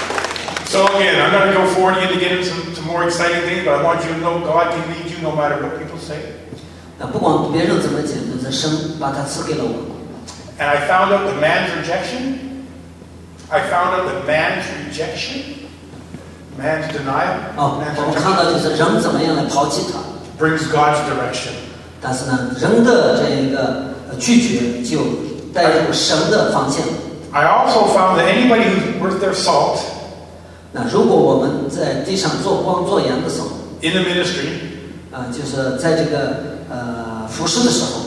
So again, I'm going to go forward again to get into some, some more exciting things, but I want you to know God can lead you no matter what people say. 那不管别人怎么讲，就是神把它赐给了我。 And I found out the man's rejection. I found out that man's rejection, man's denial, 哦， man's 我们看 rejection 到就是人怎么样来抛弃他， brings God's direction. 但是呢，人的这一个呃拒绝就带入神的方向。 I also found that anybody who's worth their salt 那如果我们在地上做光做盐的时候， in the ministry 啊、就是在这个呃服侍的时候，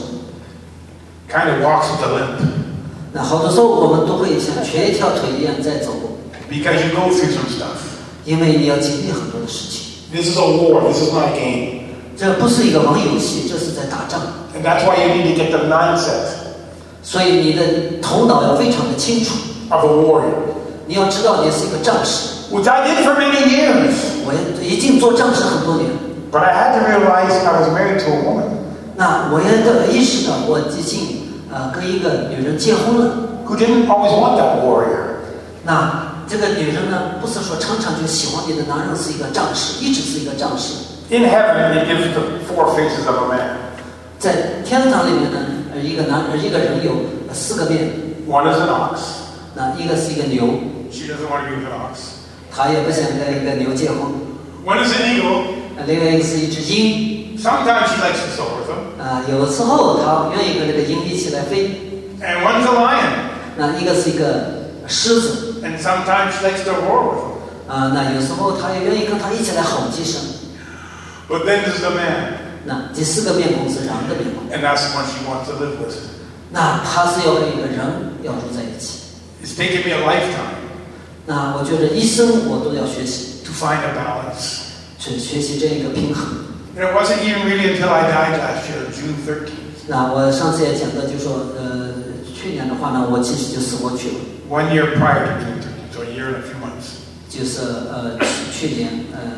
kind of walks with a limp 那好多时候我们都会像瘸一条腿一样在走， because you go through some stuff. 因为你要经历很多的事情。 This is a war. This is not a game. 这不是一个玩游戏，这是在打仗。 And that's why you need to get the mindset 所以你的头脑要非常的清楚， of a warrior, 你要知道你是一个战士。 which I did for many years. 我也已经做战士很多年， But I had to realize I was married to a woman 那我也得意识到我已经呃跟一个女人结婚了。 who didn't always want that warrior. 那这个女人呢，不是说常常就喜欢你的男人是一个战士，一直是一个战士。 In heaven, it gives the four faces of a man. 在天堂里面呢， 而一个男而一个人有四个面。 One is an ox. 那一个是一个牛。 She doesn't want to be with an ox. 他也不想跟一个牛结婚。 One is an eagle. 另外一个是一只鹰。 Sometimes she likes to soar with them. 啊，有时候他愿意跟这个鹰一起来飞。 And one's a lion. 那一个是一个狮子。 And sometimes she likes to roar with them. 啊，那有时候他也愿意跟他一起来吼几声。 But then there's the man. 那第四个面孔是人的面孔。 And that's the one she wants to live with. 那他是要跟一个人要住在一起。 It's taken me a lifetime. 那我觉得一生我都要学习 to find a balance. 去学习这个平衡。 And it wasn't even really until I died last year, June thirteenth. 那我上次也讲到，就说呃，去年的话呢，我其实就死过去了。 One year prior to June thirteenth, so a year and a few months. 就是呃去去年呃。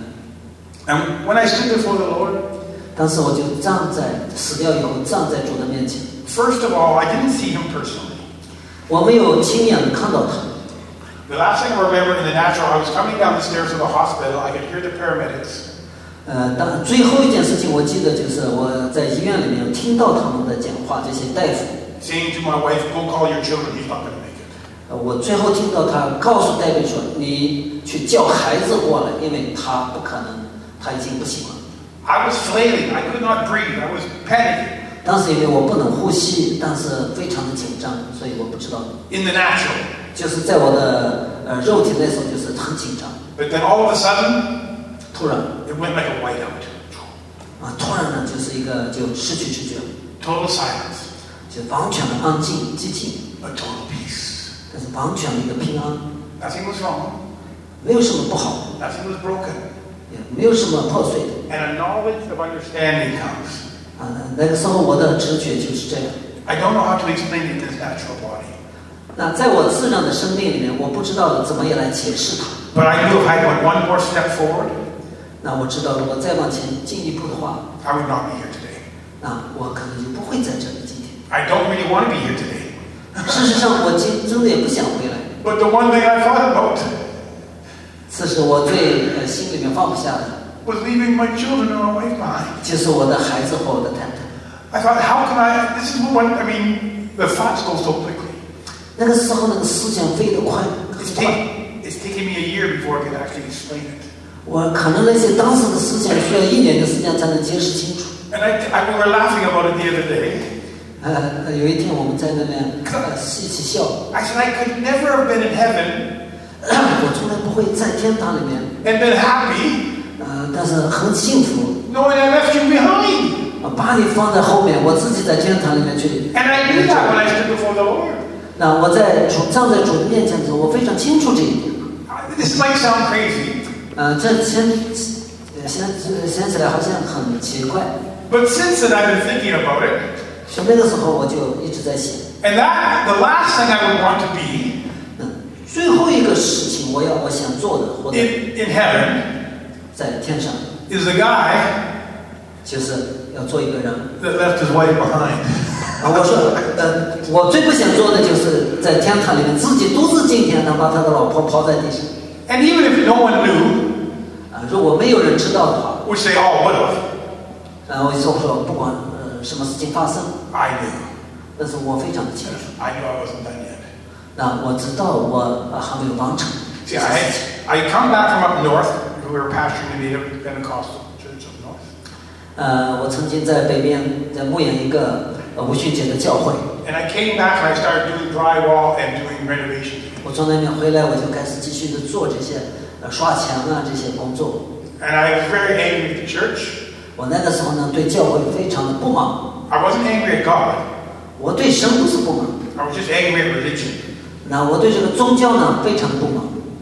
And when I stood before the Lord, 当时我就站在死掉以后站在主的面前。 First of all, I didn't see him personally. 我没有亲眼看到他。 The last thing I remember in the natural, I was coming down the stairs of the hospital. I could hear the paramedics. 呃，当最后一件事情，我记得就是我在医院里面听到他们的讲话，这些大夫 saying to my wife, "Go call your children. He's not going to make it." 呃，我最后听到他告诉戴维说：“你去叫孩子过来，因为他不可能，他已经不行了。” I was flailing. I could not breathe. I was panicking. 当时因为我不能呼吸，但是非常的紧张，所以我不知道。 In the natural. 就是在我的呃肉体那时候，就是很紧张。 But then all of a sudden, 突然 it went like a whiteout. 啊，突然呢，就是一个就失去知觉， Total silence. 就完全的安静寂静。 A total peace. 但是完全的一个平安。 Nothing was wrong. 没有什么不好。 Nothing was broken. 也没有什么破碎的。 And a knowledge of understanding comes. 啊，那个时候我的直觉就是这样。 I don't know how to explain it in this natural body. 那在我自然的生命里面，我不知道怎么样来解释它。 But I knew if I went one more step forward, 那我知道，如果再往前进一步的话， I would not be here today. 那我可能就不会在这里今天。 I don't really want to be here today. 事实上，我今真的也不想回来。 But the one thing I thought about 此时我最呃心里面放不下的 was leaving my children and my wife behind. 就是我的孩子和我的太太。 I thought, how can I? This is when I mean, the thoughts go so quickly. 那个时候，那个思想飞得快， It's 很快。 taken, it's taken me a year before I could actually explain it. 我可能那些当时的思想需要一年的时间才能解释清楚。 And I, I, we were laughing about it the other day. 呃，有一天我们在那边呃一起笑。 I said I could never have been in heaven 我从来不会在天堂里面， and been happy 呃，但是很幸福。 knowing I left you behind. 啊，把你放在后面，我自己在天堂里面去。 And I knew that when I stood before the Lord. 那我在主站在主的面前的时候，我非常清楚这一点。 This might sound crazy. 呃，这先呃想想起来好像很奇怪。 But since then, I've been thinking about it. 所以那个时候我就一直在想， And that, the last thing I would want to be 嗯，最后一个事情我要我想做的，或者 in, in heaven 在天上， is the guy 就是要做一个人。 that left his wife behind. 啊，我说，呃，我最不想做的就是在天堂里面自己独自进天堂，把他的老婆抛在地上。 And even if no one knew, 啊，如果没有人知道的话， would say, oh, what if? 呃，我就说不管呃什么事情发生， I knew. 但是我非常的清楚。 I knew I wasn't done yet. 那我知道我呃还没有完成。 See, I, I come back from up north. We were pastoring the Native Pentecostal church up north. 呃，我曾经在北边在牧养一个呃无训节的教会。 And I came back and I started doing drywall and doing renovations. 我从那边回来，我就开始继续的做这些呃刷墙啊这些工作。 And I was very angry at the church. 我那个时候呢，对教会非常的不满。 I wasn't angry at God. 我对神不是不满， I was just angry at religion. 那我对这个宗教呢非常不满。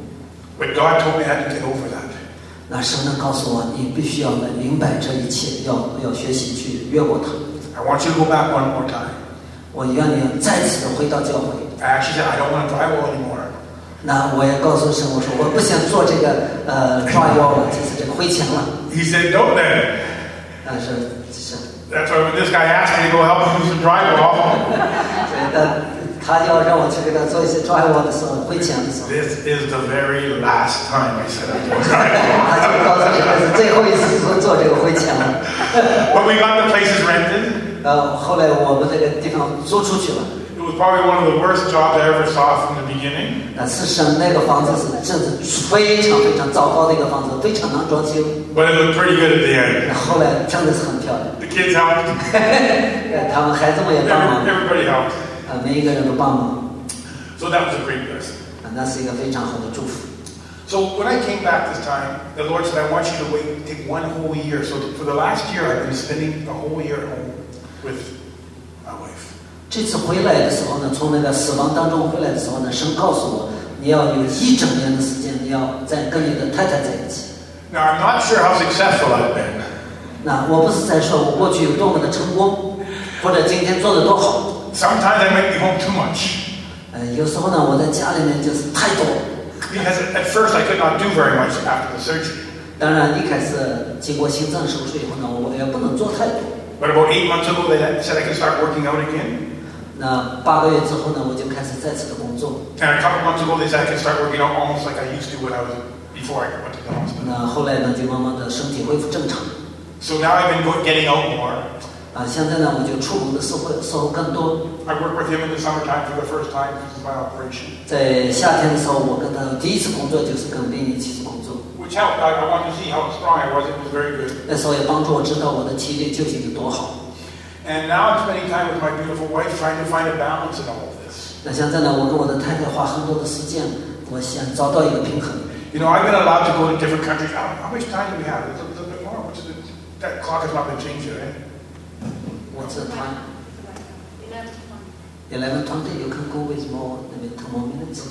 But God told me I had to get over that. 那神呢告诉我，你必须要来明白这一切，要要学习去越过它。 I want you to go back one more time. 我愿你再次的回到教会。 I actually said, I don't want to drywall anymore. 那我也告诉神，我说我不想做这个呃抓腰了，就是这个灰墙了。 He said, don't then. 但是是， That's why when this guy asked me to go help him do some drywall, 所以他他要让我去给他做一些抓腰的时候，灰墙的时候， this is the very last time I said I'd do drywall. 他就告诉我这是最后一次做做这个灰墙了。 But we got the places rented. 呃，后来我们那个地方租出去了。 It was probably one of the worst jobs I ever saw from the beginning. 那事实上，那个房子是真是非常非常糟糕的一个房子，非常难装修。 But it looked pretty good at the end. 后来真的是很漂亮。 The kids helped. 他们孩子们也帮忙。 Everybody helped. 呃，每一个人都帮忙。 So that was a great blessing. 那是一个非常好的祝福。 So when I came back this time, the Lord said, I want you to wait, take one whole year. So for the last year, I've been spending the whole year at home with my wife. 这次回来的时候呢，从那个死亡当中回来的时候呢，神告诉我，你要有一整年的时间，你要再跟你的太太在一起。 Now I'm not sure how successful I've been. 那我不是在说我过去有多么的成功，或者今天做的多好。 Sometimes I might be home too much. 呃，有时候呢，我在家里面就是太多。 Because at first I could not do very much after the surgery. 当然，一开始经过心脏手术以后呢，我也不能做太多。 But about eight months ago, they said I could start working out again. 那八个月之后呢，我就开始再次的工作。 And a couple months ago, they said I could start working out almost like I used to when I was before I went to the hospital. 那后来呢，就慢慢的身体恢复正常。 So now I've been getting out more. 啊，现在呢，我就出国的时候时候更多。 I work with him in the summertime for the first time because of my operation. 在夏天的时候，我跟他第一次工作就是跟林一起工作。 Which helped. I, I wanted to see how strong I was. It was very good. 那时候也帮助我知道我的体力究竟有多好。 And now I'm spending time with my beautiful wife, trying to find a balance in all of this. 那现在呢，我跟我的太太花很多的时间，我想找到一个平衡。 You know, I've been allowed to go to different countries. How, how much time do we have? It's a little bit more. What's the, that clock has not been changed yet, eh? What's the time? eleven twenty. You can go with more, maybe two more minutes.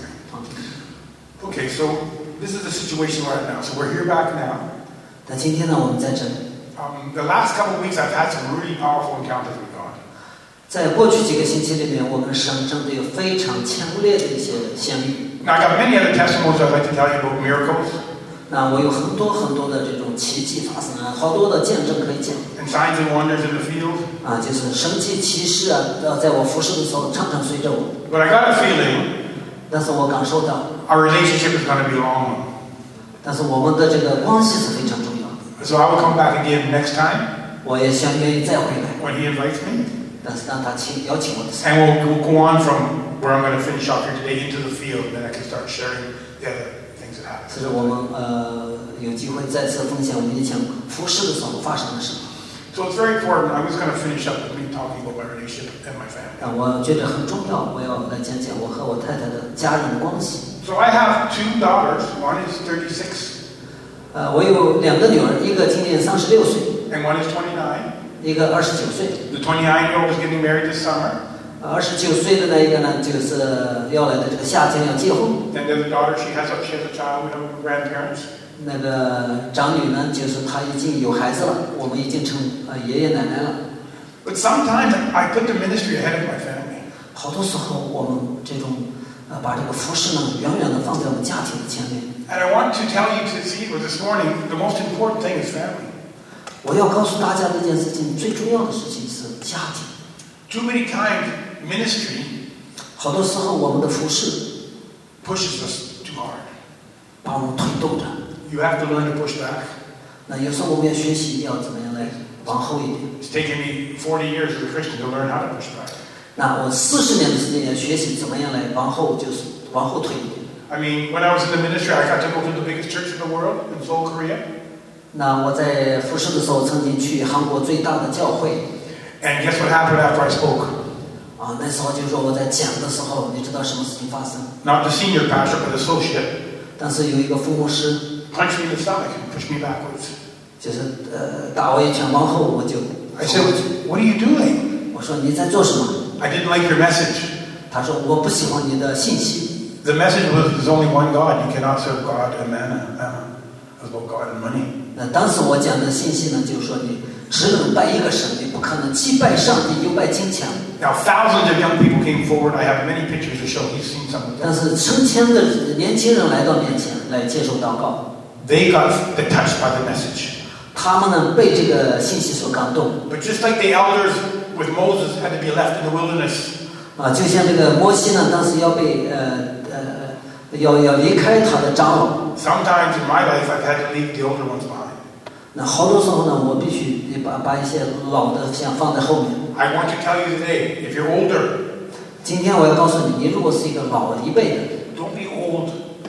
Okay, so this is the situation we're at now. So we're here back now. 那今天呢，我们在这里。 Um, the last couple of weeks, I've had some really powerful encounters with God. 在过去几个星期里面，我跟神真的有非常强烈的一些相遇。 Now, I got many other testimonies I'd like to tell you about miracles. 那我有很多很多的这种奇迹发生啊，好多的见证可以讲。 And signs and wonders in the field. 啊，就是神迹奇事啊，呃，在我服侍的时候常常随着我。 But I got a feeling. 但是我感受到。 Our relationship is going to be long. 但是我们的这个关系是非常重要的。 So I will come back again next time. 我也想愿意再回来。 When he invites me. 但是当他请邀请我的时候。 And we'll, we'll go on from where I'm going to finish off here today into the field, and then I can start sharing the other things that happen. 这是我们呃有机会再次分享我们以前服侍的时候发生的事。 So it's very important. I'm just going to finish up with me talking about my relationship and my family. 啊，我觉得很重要，我要来讲讲我和我太太的家人的关系。 So I have two daughters. One is thirty-six. 呃，我有两个女儿，一个今年三十六岁， And one is twenty-nine. 一个二十九岁。 The twenty-nine-year-old is getting married this summer. 二十九岁的那一个呢，就是要来的这个夏天要结婚。 And the other daughter, she has a, she has a child with her grandparents. 那个长女呢，就是她已经有孩子了，我们已经成呃爷爷奶奶了。 But sometimes I put the ministry ahead of my family. 好多时候我们这种呃把这个服饰呢，远远的放在我们家庭的前面。 And I want to tell you to see, or this morning, the most important thing is family. 我要告诉大家这件事情最重要的事情是家庭。 Too many times, ministry 好多时候我们的服饰 pushes us too hard. 把我们推动着。 You have to learn to push back. 那有时候我们要学习要怎么样来往后一点。 It's taken me forty years as a Christian to learn how to push back. 那我四十年的时间要学习怎么样来往后，就是往后推一点。 I mean, when I was in the ministry, I got to go to the biggest church in the world in Seoul, Korea. 那我在服侍的时候，曾经去韩国最大的教会。 And guess what happened after I spoke? 啊，那时候就是说我在讲的时候，你知道什么事情发生？ Not the senior pastor, but the associate. 但是有一个副牧师 Punched me in the stomach and pushed me backwards. 就是呃打我一拳，往后我就。 I said, "What are you doing?" 我说你在做什么？ I didn't like your message. 他说我不喜欢你的信息。 The message was there's only one God. You cannot serve God and mammon. It was about God and money. 那当时我讲的信息呢，就是说你只能拜一个神，你不可能既拜上帝又拜金钱。 Now thousands of young people came forward. I have many pictures to show. He's seen some of 但 them. 是成千的年轻人来到面前来接受祷告， They got touched by the message. 他们呢被这个信息所感动。 But just like the elders with Moses had to be left in the wilderness. 啊，就像这个摩西呢，当时要被呃呃要要离开他的长老。 Sometimes in my life I've had to leave the older ones behind. 那好多时候呢，我必须得把把一些老的先放在后面。 I want to tell you today, if you're older, 今天我要告诉你，你如果是一个老一辈的， don't be old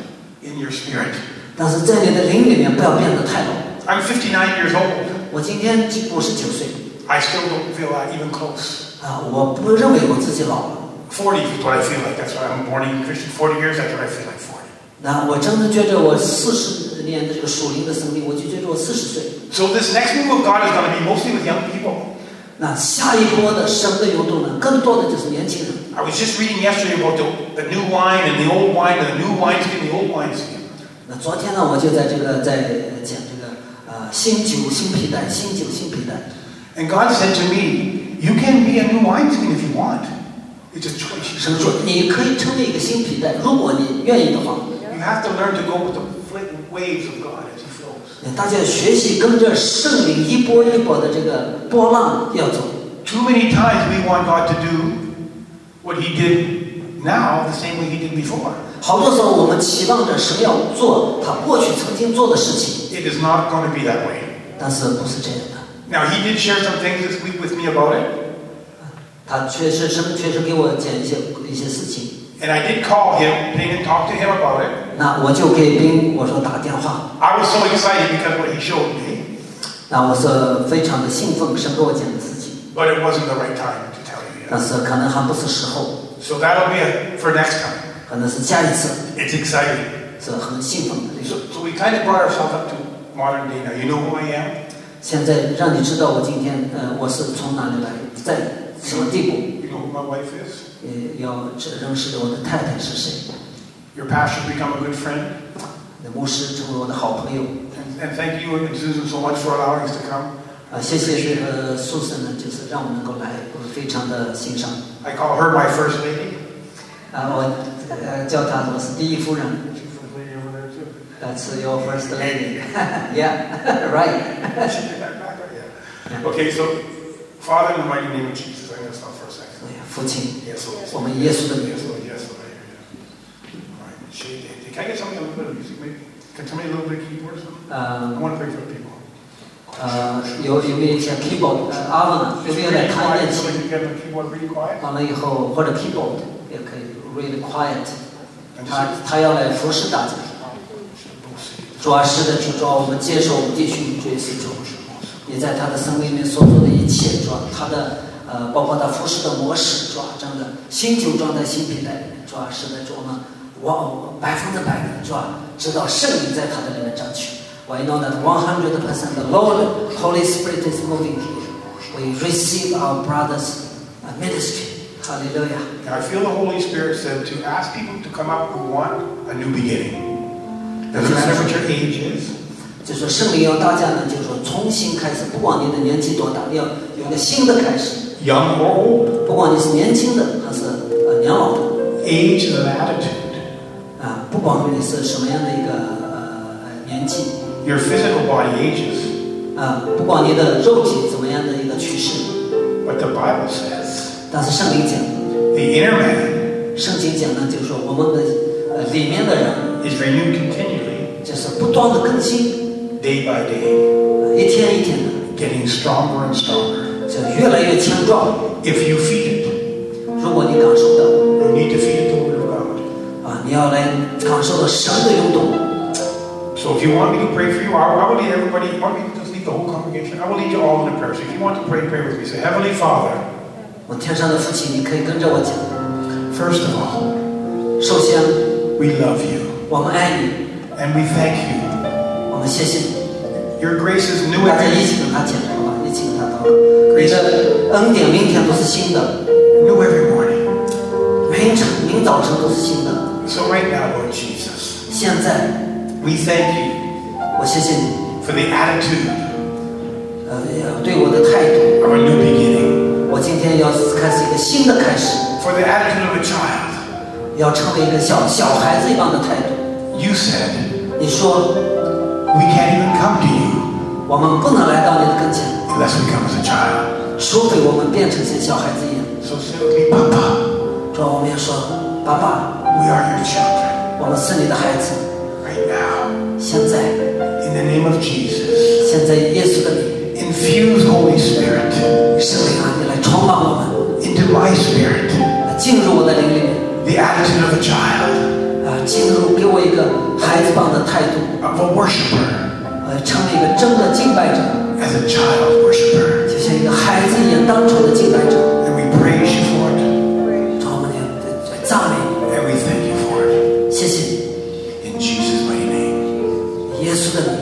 in your spirit. 但是在你的灵里面不要变得太老。 I'm fifty-nine years old. 我今天五十九岁 I still don't feel that even close. 啊，我不认为我自己老了。 forty is what I feel like. That's why I'm born in Christian. forty years, that's what I feel like forty. 那我真的觉着我四十年的这个属灵的生命，我就觉着我四十岁。 So this next move of God is going to be mostly with young people. 那下一波的神的涌动呢，更多的就是年轻人。 I was just reading yesterday about the, the new wine and the old wine and the new wineskin, the old wineskin. 那昨天呢，我就在这个在讲这个呃新酒新皮带，新酒新皮带。 And God said to me, you can be a new wineskin if you want. It's a choice. 神说，你可以成为一个新皮带，如果你愿意的话。 You have to learn to go with the waves of God as He flows. 大家学习跟着圣灵一波一波的这个波浪要走。 Too many times we want God to do what He did now the same way He did before. 好多时候我们期望着神要做他过去曾经做的事情。 It is not going to be that way. 但是不是这样的。 Now He did share some things this week with me about it. 他确实神确实给我讲一些一些事情。 And I did call him, Ping, and talk to him about it. 那我就给兵我说打电话。 I was so excited because of what he showed me. 那我是非常的兴奋，神给我讲的事情。 But it wasn't the right time to tell you yet. 但是可能还不是时候。 So that'll be a, for next time. 可能是下一次。 It's exciting. 是很兴奋的。 So, so we kind of brought ourselves up to modern day now. You know who I am? 现在让你知道我今天呃我是从哪里来，在什么地步。 You know who my wife is? 也要认识我的太太是谁。 Your pastor become a good friend. 牧师成为我的好朋友。 And, and thank you and Susan so much for allowing us to come. 啊，谢谢这个苏珊呢，就是让我们能够来，我非常的欣赏。 I call her my first lady. 啊，我呃叫她我是第一夫人。 She's first lady over there too. That's your first lady. Yeah, right. She did that back, right? Yeah. Okay, so Father, in the mighty name of Jesus, I'm going to stop for a second. 父亲， Yes, Lord. 我们耶稣的名。 Yes, Lord. Yes, Lord. All right. Can I get something a little bit of music, maybe? Can somebody a little bit of keyboard or something? I 呃 want to pray for the people. 呃，有有没有一些 keyboard？呃，阿文呢？有没有来 Really 弹 quiet, 乐 so 器？ we can get the keyboard really quiet. 完了以后，或者 keyboard 也可以 really quiet。 And 他 just, 他要来服侍大家。主啊，是的，主，主啊，我们接受我们弟兄主耶稣主，你在他的生命里面所做的一切，主啊，他的呃，包括他服侍的模式，主啊，真的新酒装在新皮带里面，主啊，是的，主我们我百分之百的，主啊，知道圣灵在他的里面掌权。I know that one hundred percent the Lord Holy Spirit is moving here. We receive our brother's ministry. Hallelujah. I feel the Holy Spirit said to ask people to come up who want a new beginning. Doesn't matter what your age is. 就是圣灵要大家呢，就是说重新开始，不管你的年纪多大，你要有一个新的开始。 Young or old. 不管你是年轻的还是呃年老的。 Age and attitude. 啊，不管你是什么样的一个呃年纪。 Your physical body ages. 啊，不管你的肉体怎么样的一个趋势。 But the Bible says. 但是圣灵讲 The inner man. 圣经讲呢，就是说我们的呃里面的人 Is renewed continually. 就是不断的更新。 Day by day. 一天一天的。 Getting stronger and stronger. 就越来越强壮。 If you feel it. 如果你感受到。 You need to feel the word of God. 啊，你要来感受到神的涌动。 So if you want me to pray for you, I will lead everybody. I want me to just lead the whole congregation. I will lead you all in a prayer. So if you want to pray, pray with me. Say, Heavenly Father. 我天上的父亲，你可以跟着我讲。 First of all, 首先 we love you. 我们爱你 And we thank you. 我们谢谢你。 Your grace is new 大家 every 一起跟他讲，好吧？一起跟他祷告。你的恩典明天都是新的， new every morning. 明晨明早晨都是新的。 So right now, Lord Jesus, 现在 we thank you 我谢谢你， for the attitude 呃，对我的态度。 of a new beginning. 我今天要开始一个新的开始， For the attitude of a child. 要成为一个小小孩子一般的态度。 You said 你说 we can't even come to you 我们不能来到你的跟前， unless we come as a child. 除非我们变成像小孩子一样。 So say with me, Papa, 说我们要说，爸爸， we are your children. 我们是你的孩子。 Right now, 现在， in the name of Jesus, 现在耶稣的名。 Infuse Holy Spirit 圣灵啊，你来充满我们， into my spirit. 进入我的灵里面， The attitude of a child, 啊，进入给我一个孩子般的态度， of a worshiper, 呃，成为一个真的敬拜者， as a child worshiper. 就像一个孩子一样单纯的敬拜者。 And we praise you for it. 主，我们要赞美你， And we thank you for it. 谢谢你， In Jesus' mighty name. 耶稣的名。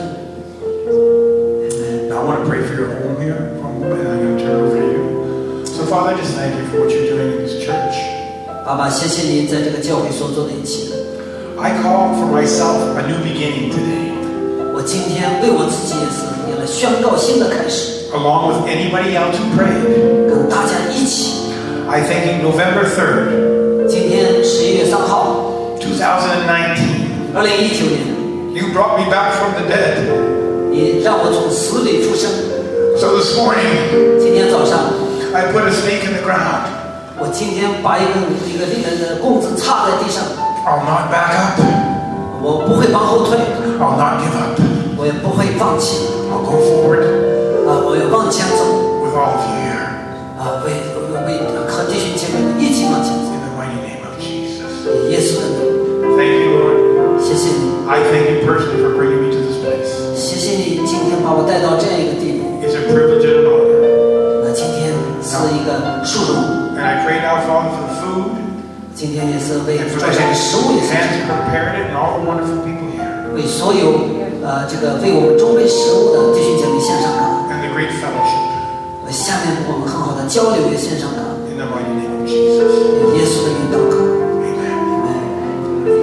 Now I want to pray for your home here for a moment, and I'm going to turn it over to you. So Father, I just thank you for what you're doing in this church. 爸爸，谢谢你在这个教会所做的一切。 I call for myself a new beginning today, 我今天为我自己也是也来宣告新的开始， along with anybody else who prayed. 跟大家一起。 I thank you November third, 今天十一月三号， twenty nineteen. 二零一九年， You brought me back from the dead. 你让我从死里复生。 So this morning, 今天早上， I put a stake in the ground. 我今天把一个一个那个棍子插在地上， I'll not back up. 我不会往后退， I'll not give up. 我也不会放弃， I'll go forward 啊，我要往前走， with all of you here. 啊，为为和弟兄姐妹们一起往前走。 In the mighty name of Jesus. 耶稣的名， Thank you, Lord. 谢谢你， I thank you personally for bringing me to this place. 谢谢你今天把我带到这样一个地步。 It's a privilege and an honor. 那今天是一个殊荣， And I pray now, Father, for the food 今天也是为 and for 桌 the 上的 hands 食物也是 hands who prepared it and all the wonderful people here. 为所有呃这个为我们准备食物的弟兄姐妹献上感恩， And the great fellowship. 为下面我们很好的交流也献上感恩。 In the mighty name of Jesus. 有耶稣的名祷告。 Amen.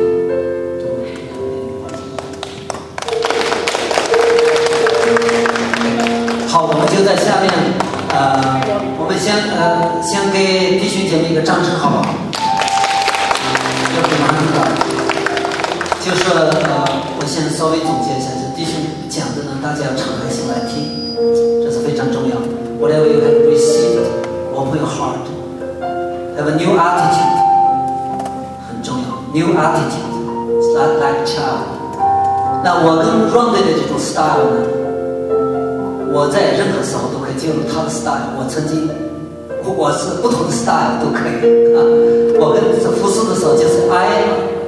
好，我们就在下面，呃，我们先呃先给弟兄姐妹一个掌声，好不好？要不马上到，就是呃，我先稍微总结一下，就弟兄讲的呢，大家要敞开心来听，这是非常重要的。Whatever you have received, open your heart, have a new attitude， 很重要。New attitude, start like a child。那我跟 Randy 的这种 style 呢？我在任何时候都可以进入他的 style。我曾经，我是不同的 style 都可以啊。我跟服侍的时候就是 I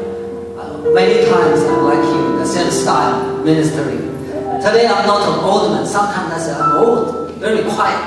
many times I'm like you, the same style ministering. Today I'm not an old man. Sometimes I say I'm old, very quiet.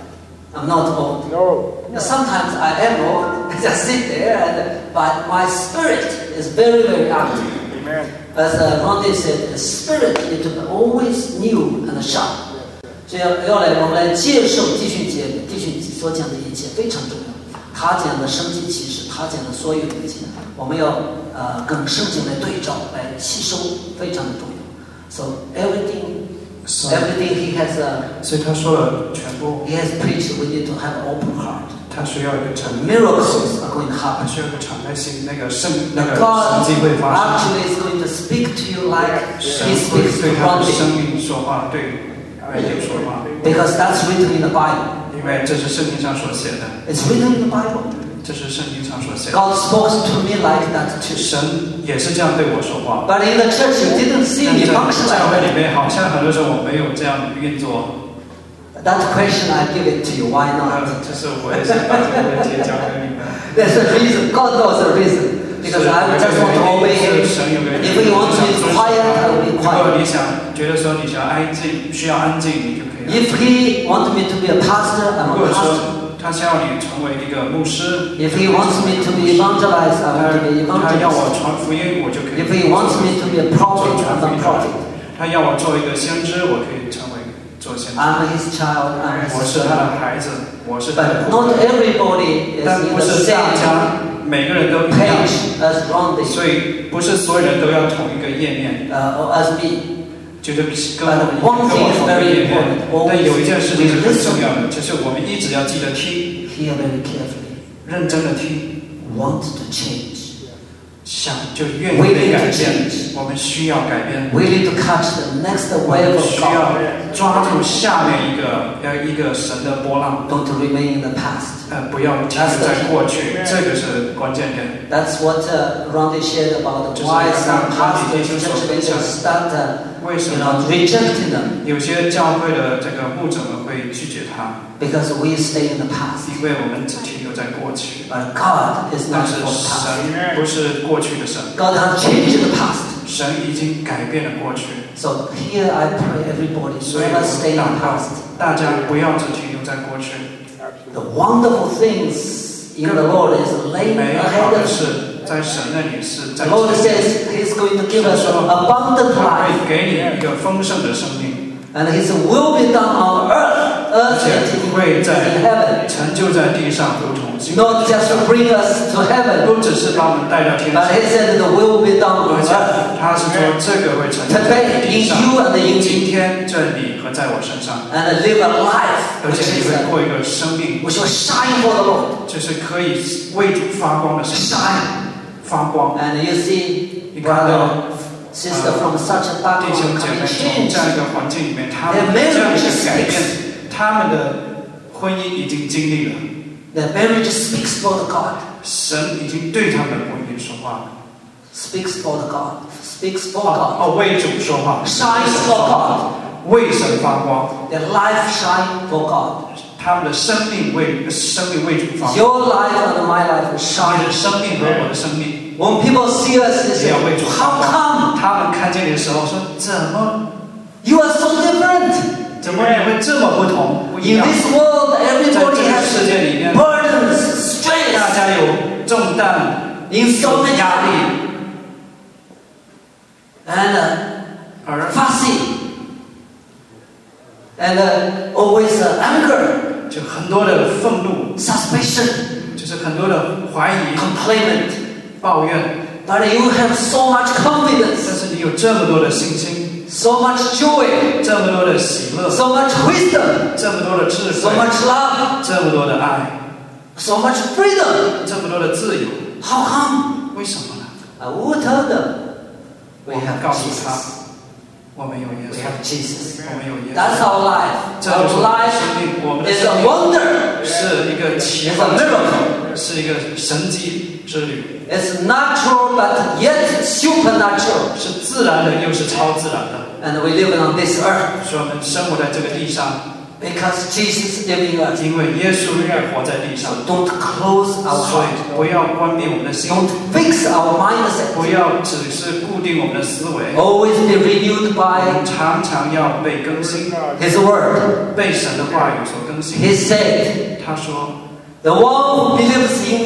I'm not old. No. Sometimes I am old. I just sit there, and but my spirit is very very active. Amen. As uh, Randy said, the spirit is always new and sharp. 所以要要来，我们来接受弟兄姐妹弟兄所讲的一切非常重要。他讲的生机启示，他讲的所有的一切，我们要呃跟圣经来对照，来吸收，非常的重要。So everything, everything he has, uh, 所以他说了全部， he has preached. We need to have an open heart. 他需要一个敞开 Miracles 心， are going to 他 happen. 需要一个敞开心，那个圣那个 God 神迹会发生， actually is going to speak to you like 神 he 会 speaks 对 to 他的 Randy, 生命说话，对爱弟说话， because that's written in the Bible. 因为这是圣经上所写的， It's written in the Bible. 这是圣经上所写的。 God spoke to me like that too. 神也是这样对我说话， But in the church, you didn't see 但 me 在 function 教 like 会里 that. 面，好像很多时候我没有这样运作。 That question, I give it to you. Why 那 not? 这是我也想把这个问题交给你们。 There's a reason. God knows the reason. Because I just want to obey Him. If He wants me to be quiet, I will be 如果 quiet. 你想觉得说你想安静，需要安静，你就可以。 If He wants me to be a pastor, 如 I'm 果 a 说 pastor. 他想要你成为一个牧师， If He wants me to be evangelized, I want to be 他要我 evangelist. 传福音，我就可以。 If He wants me to be a prophet, I'm a prophet. 他要我做一个先知，我可以成为做先知。 I'm His child. I'm 我 His 是他 son. 的孩子，我是他的 But not everybody is 但 in 不 the 是大 same 家每个人都一样， page as Randy, 所以不是所有人都要同一个页面， uh, or as me. 觉得跟我跟我同一个页面。但有一件事情是很重要的，就是我们一直要记得听， Hear very carefully. 认真的听， Want to change. 想就愿意被改变。我们需要改变， Willing to catch the next 我 wave 们 of 需要 God. 抓住下面一个要一个神的波浪， Don't remain in the past. 呃，不要停留在过去，这个是关键点。 That's what uh, Randy shared about Just why like some Randy pastors, teaches church us. leaders start uh, 为什 you 么 know, rejecting them? 有些教会的这个牧者们会拒绝他？ Because we stay in the past. 因为我们只停留在过去。 But God is 但 not 是 for the past. 神不是过去的神， God has changed the past. 神已经改变了过去。 So here I pray everybody 所以 never 我 stay in 祷 the 告 past. 大家不要只停留在过去。 The wonderful things in the Lord is laying 美好 ahead 的 of us. 事在神那里是 The 在 Lord 前面。 says He's going to give us abundant 他会 life. 给你一个丰盛的生命， And His will be done on earth, 而 earth 且 as 会 in 在 heaven. 成就在地上，如同今 Not 天 just to bring us to heaven, 不只是把我们带到天 but 上， He said the will be done 而 on 且 earth. 他是说这个会成就在 Today 地 in 上， you and in 今 me. 天在你和在我身上， And live a life 而 which 且你 is, 会 uh, 过一个生命， which will shine for the Lord. 就是可以为主发光的生命， Shine. 发光。 And you see, 你看到 sister from such a 弟兄 background 姐妹 coming 从 change. 这样一个环境里面，他们这样一个改变，他们的婚姻已经经历了， The marriage speaks for the God. 神已经对他们的婚姻说话了。 Speaks for the God. Speaks for 哦 God. 哦，为主说话， Shines for God. 为神发光， Their life shine for God. 他们的生命为生命为主发光。 Your life and my life will 你 shine. 的生命和我的生命 When people see us, they 也 say, 要为主发 how 光。 come? 他们看见你的时候说：“怎么 You are so different. 怎么你会这么不同不一 In 样？” this world, 在 everybody 这个世 has 界里面， burdens, 大 stress, 家有重担， in so 有 many 压力， and uh, 而 fussy, and uh, always uh, anger, 就很多的愤怒， suspicion, 就是很多的怀疑、 complaint. 抱怨。 But you have so much 但 confidence, 是你有这么多的信心， so much joy, 这么多的喜乐， so much wisdom, 这么多的智 so 慧， much love, 这么多的爱， so much freedom. 这么多的自由， How come? 为什么呢？ I will tell them, we 我们 have 告诉他 Jesus. 我们有耶 We 稣， have Jesus. 我们有耶稣。 That's our life. 这就是我 Our 们的 life 生命，我们的 is 生 a 命 wonder. 是一个奇 It's 幻 a 之旅， miracle. 是一个神迹之旅， It's natural, but yet supernatural. 是自然的又是超自然的。 And we live on this earth 所以我们生活在这个地上， because Jesus lives in us. 因为耶稣也活在地上， Don't close our 所 heart. 以不要关闭我们的心， Don't fix our mindset. 不要只是固定我们的思维， Always be renewed 我 by 们常常要被更新， His word. 被神的话语所更新。 He said, 他说 the one who believes in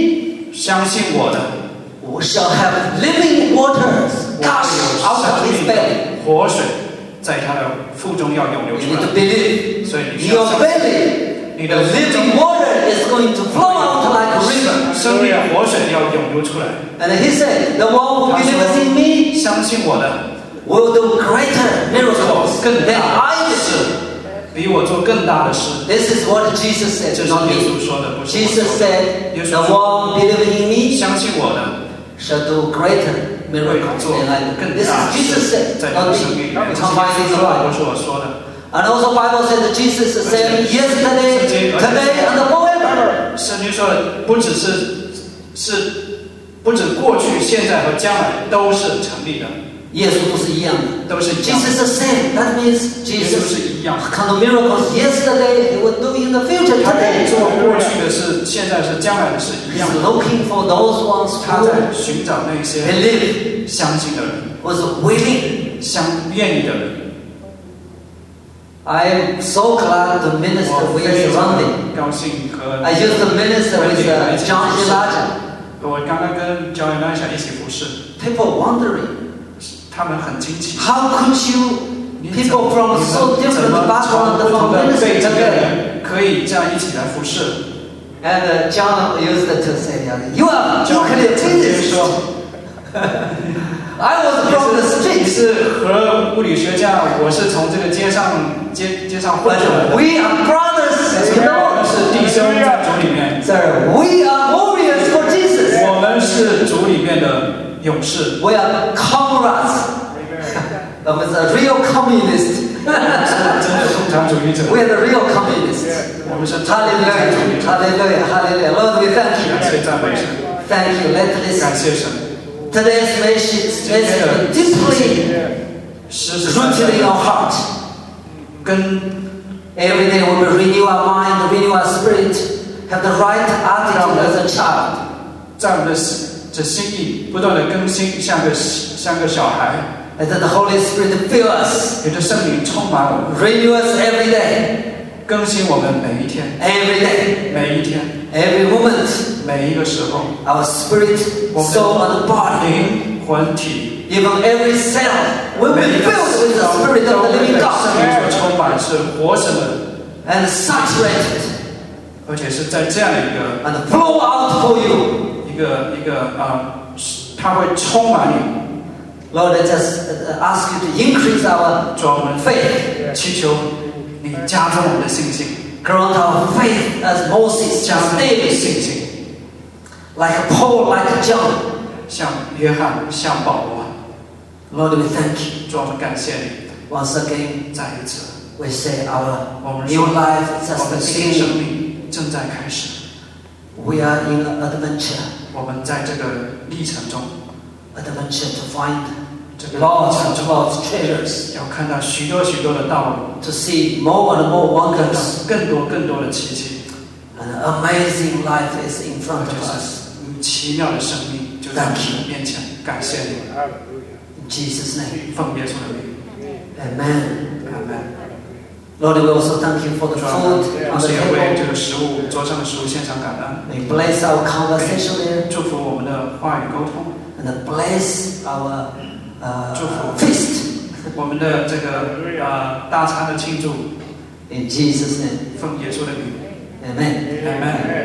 me 相信我的， shall have living waters 我 gush 会 out 有 of 生 his 命 belly. 的活水在他的腹中要涌流 You 出 need 来 to。believe. 所以你 In 需要 your 相信， belly, 你 the 的腹 living 中 water is going to flow out like a river. 生命的活水要涌流出来。 And he said, the one who 他 believes in 说 me 相信我的， will do greater miracles 更 than 大 I 的 did. 事，比我做更大的事。 This is what Jesus 这 said, 是 not 耶 me. 稣说的，不是我 Jesus 说的。 said, 耶稣 the 说 one believing in me 相信我的， shall do greater 会 miracles 做 than I 更 did. This 大 is 的 Jesus 事， said, 在他 not 的生命 me. 里面。 We 这 can't 是 find 耶 this 稣的话，不 right. 是我说的。 And also Bible said that Jesus is the same yesterday, today, and forever. 圣经说的不只是是不止过去、现在和将来都是成立的， 耶稣都是一样的。 都是一样 Jesus 的。 is the same. That means 耶稣 Jesus 是一样， kind of miracles yesterday, he will do in the future 他可以 today. 做过去的事，现在是将来的事一样 He's 的。 looking for those ones 他 who 在寻找那些 believe, 相信的人， was willing. 相愿意的人。 I am so glad to minister 我 with 非常 Randy. 高兴和 I used to minister with uh, John Elijah. 我刚刚跟焦元拉下一起服侍， People wondering, 他们很惊奇。 how could you, 你 people from 你 so 们怎 different 么从 background 不同 from 的 minister 背景的 together? 人可以这样一起来服侍？ And uh, John used to say, you are 就 nuclear 曾经 physicist. 说， I was from the 你 streets. 是核物理学家，我是从这个街上街街上混 But 出来的。 we are brothers, 我 you 们 know. 是弟兄在主里面， Sir, we are warriors for Jesus. 我们是主里面的勇士， We are comrades. That was a real communist. 是真的共产主义者。 We are the real communists. 我们是真的共产主义 Hallelujah. 者。 Hallelujah. Hallelujah. Lord, we thank 感 you. 谢赞美神， Thank you. Let 感 this 谢神。 today's message, message deeply 实实在 rooted 在 in our heart. 跟 Every day we will renew our mind, renew our spirit, have the right attitude as a child. 在我们的这心意不断的更新，像个像个小孩， And that the Holy Spirit fill us, 有着圣灵充满我们， renew us every day, 更新我们每一天， every day, 每一天， every moment. 每一个时候， Our spirit, 我们 soul, and 的 body, 灵魂体， even every cell, will be 每一个 filled with the 都 Spirit 都 of the 会 living 被圣灵 God 所充满，是活着的， and saturated 而且是在这样的一个 and flow out for you. 一个一个啊，它会充满你。 Lord, I just uh, ask you to increase our 主啊，我们 faith, 祈求你加重我们的信心， grant our faith as Moses, 加重 as 我们的 David, 信心， like Paul, like John. 像约翰，像保罗。 Lord, we thank you. 主啊，我们感谢你， Once again, 再一次， we say our 我们 new 说 life is 我 just 们 the 新生 beginning. 命正在开始， We are in an adventure, 我们在这个历程中， adventure to find 这个历 lost 程 and 中 lost treasures, 要看到许多许多的道路， to see more and more 看到 wonders, 更多更多的奇迹， and amazing life is in 而 front 就 of 是 us. 奇妙的生命就在我们的面前。感谢你， In Jesus' name, 奉耶稣的名， amen. 阿门。 Lord, we also thank you for the 主啊，我 food 们 on 同 the 时也为这 table. 个食物桌上的食物献上感恩， May bless our conversation there, 祝福我们的话语沟通， and bless our uh, 祝福 feast. 我们的这个呃大餐的庆祝， In Jesus' name, 奉耶稣的名， amen. 阿门。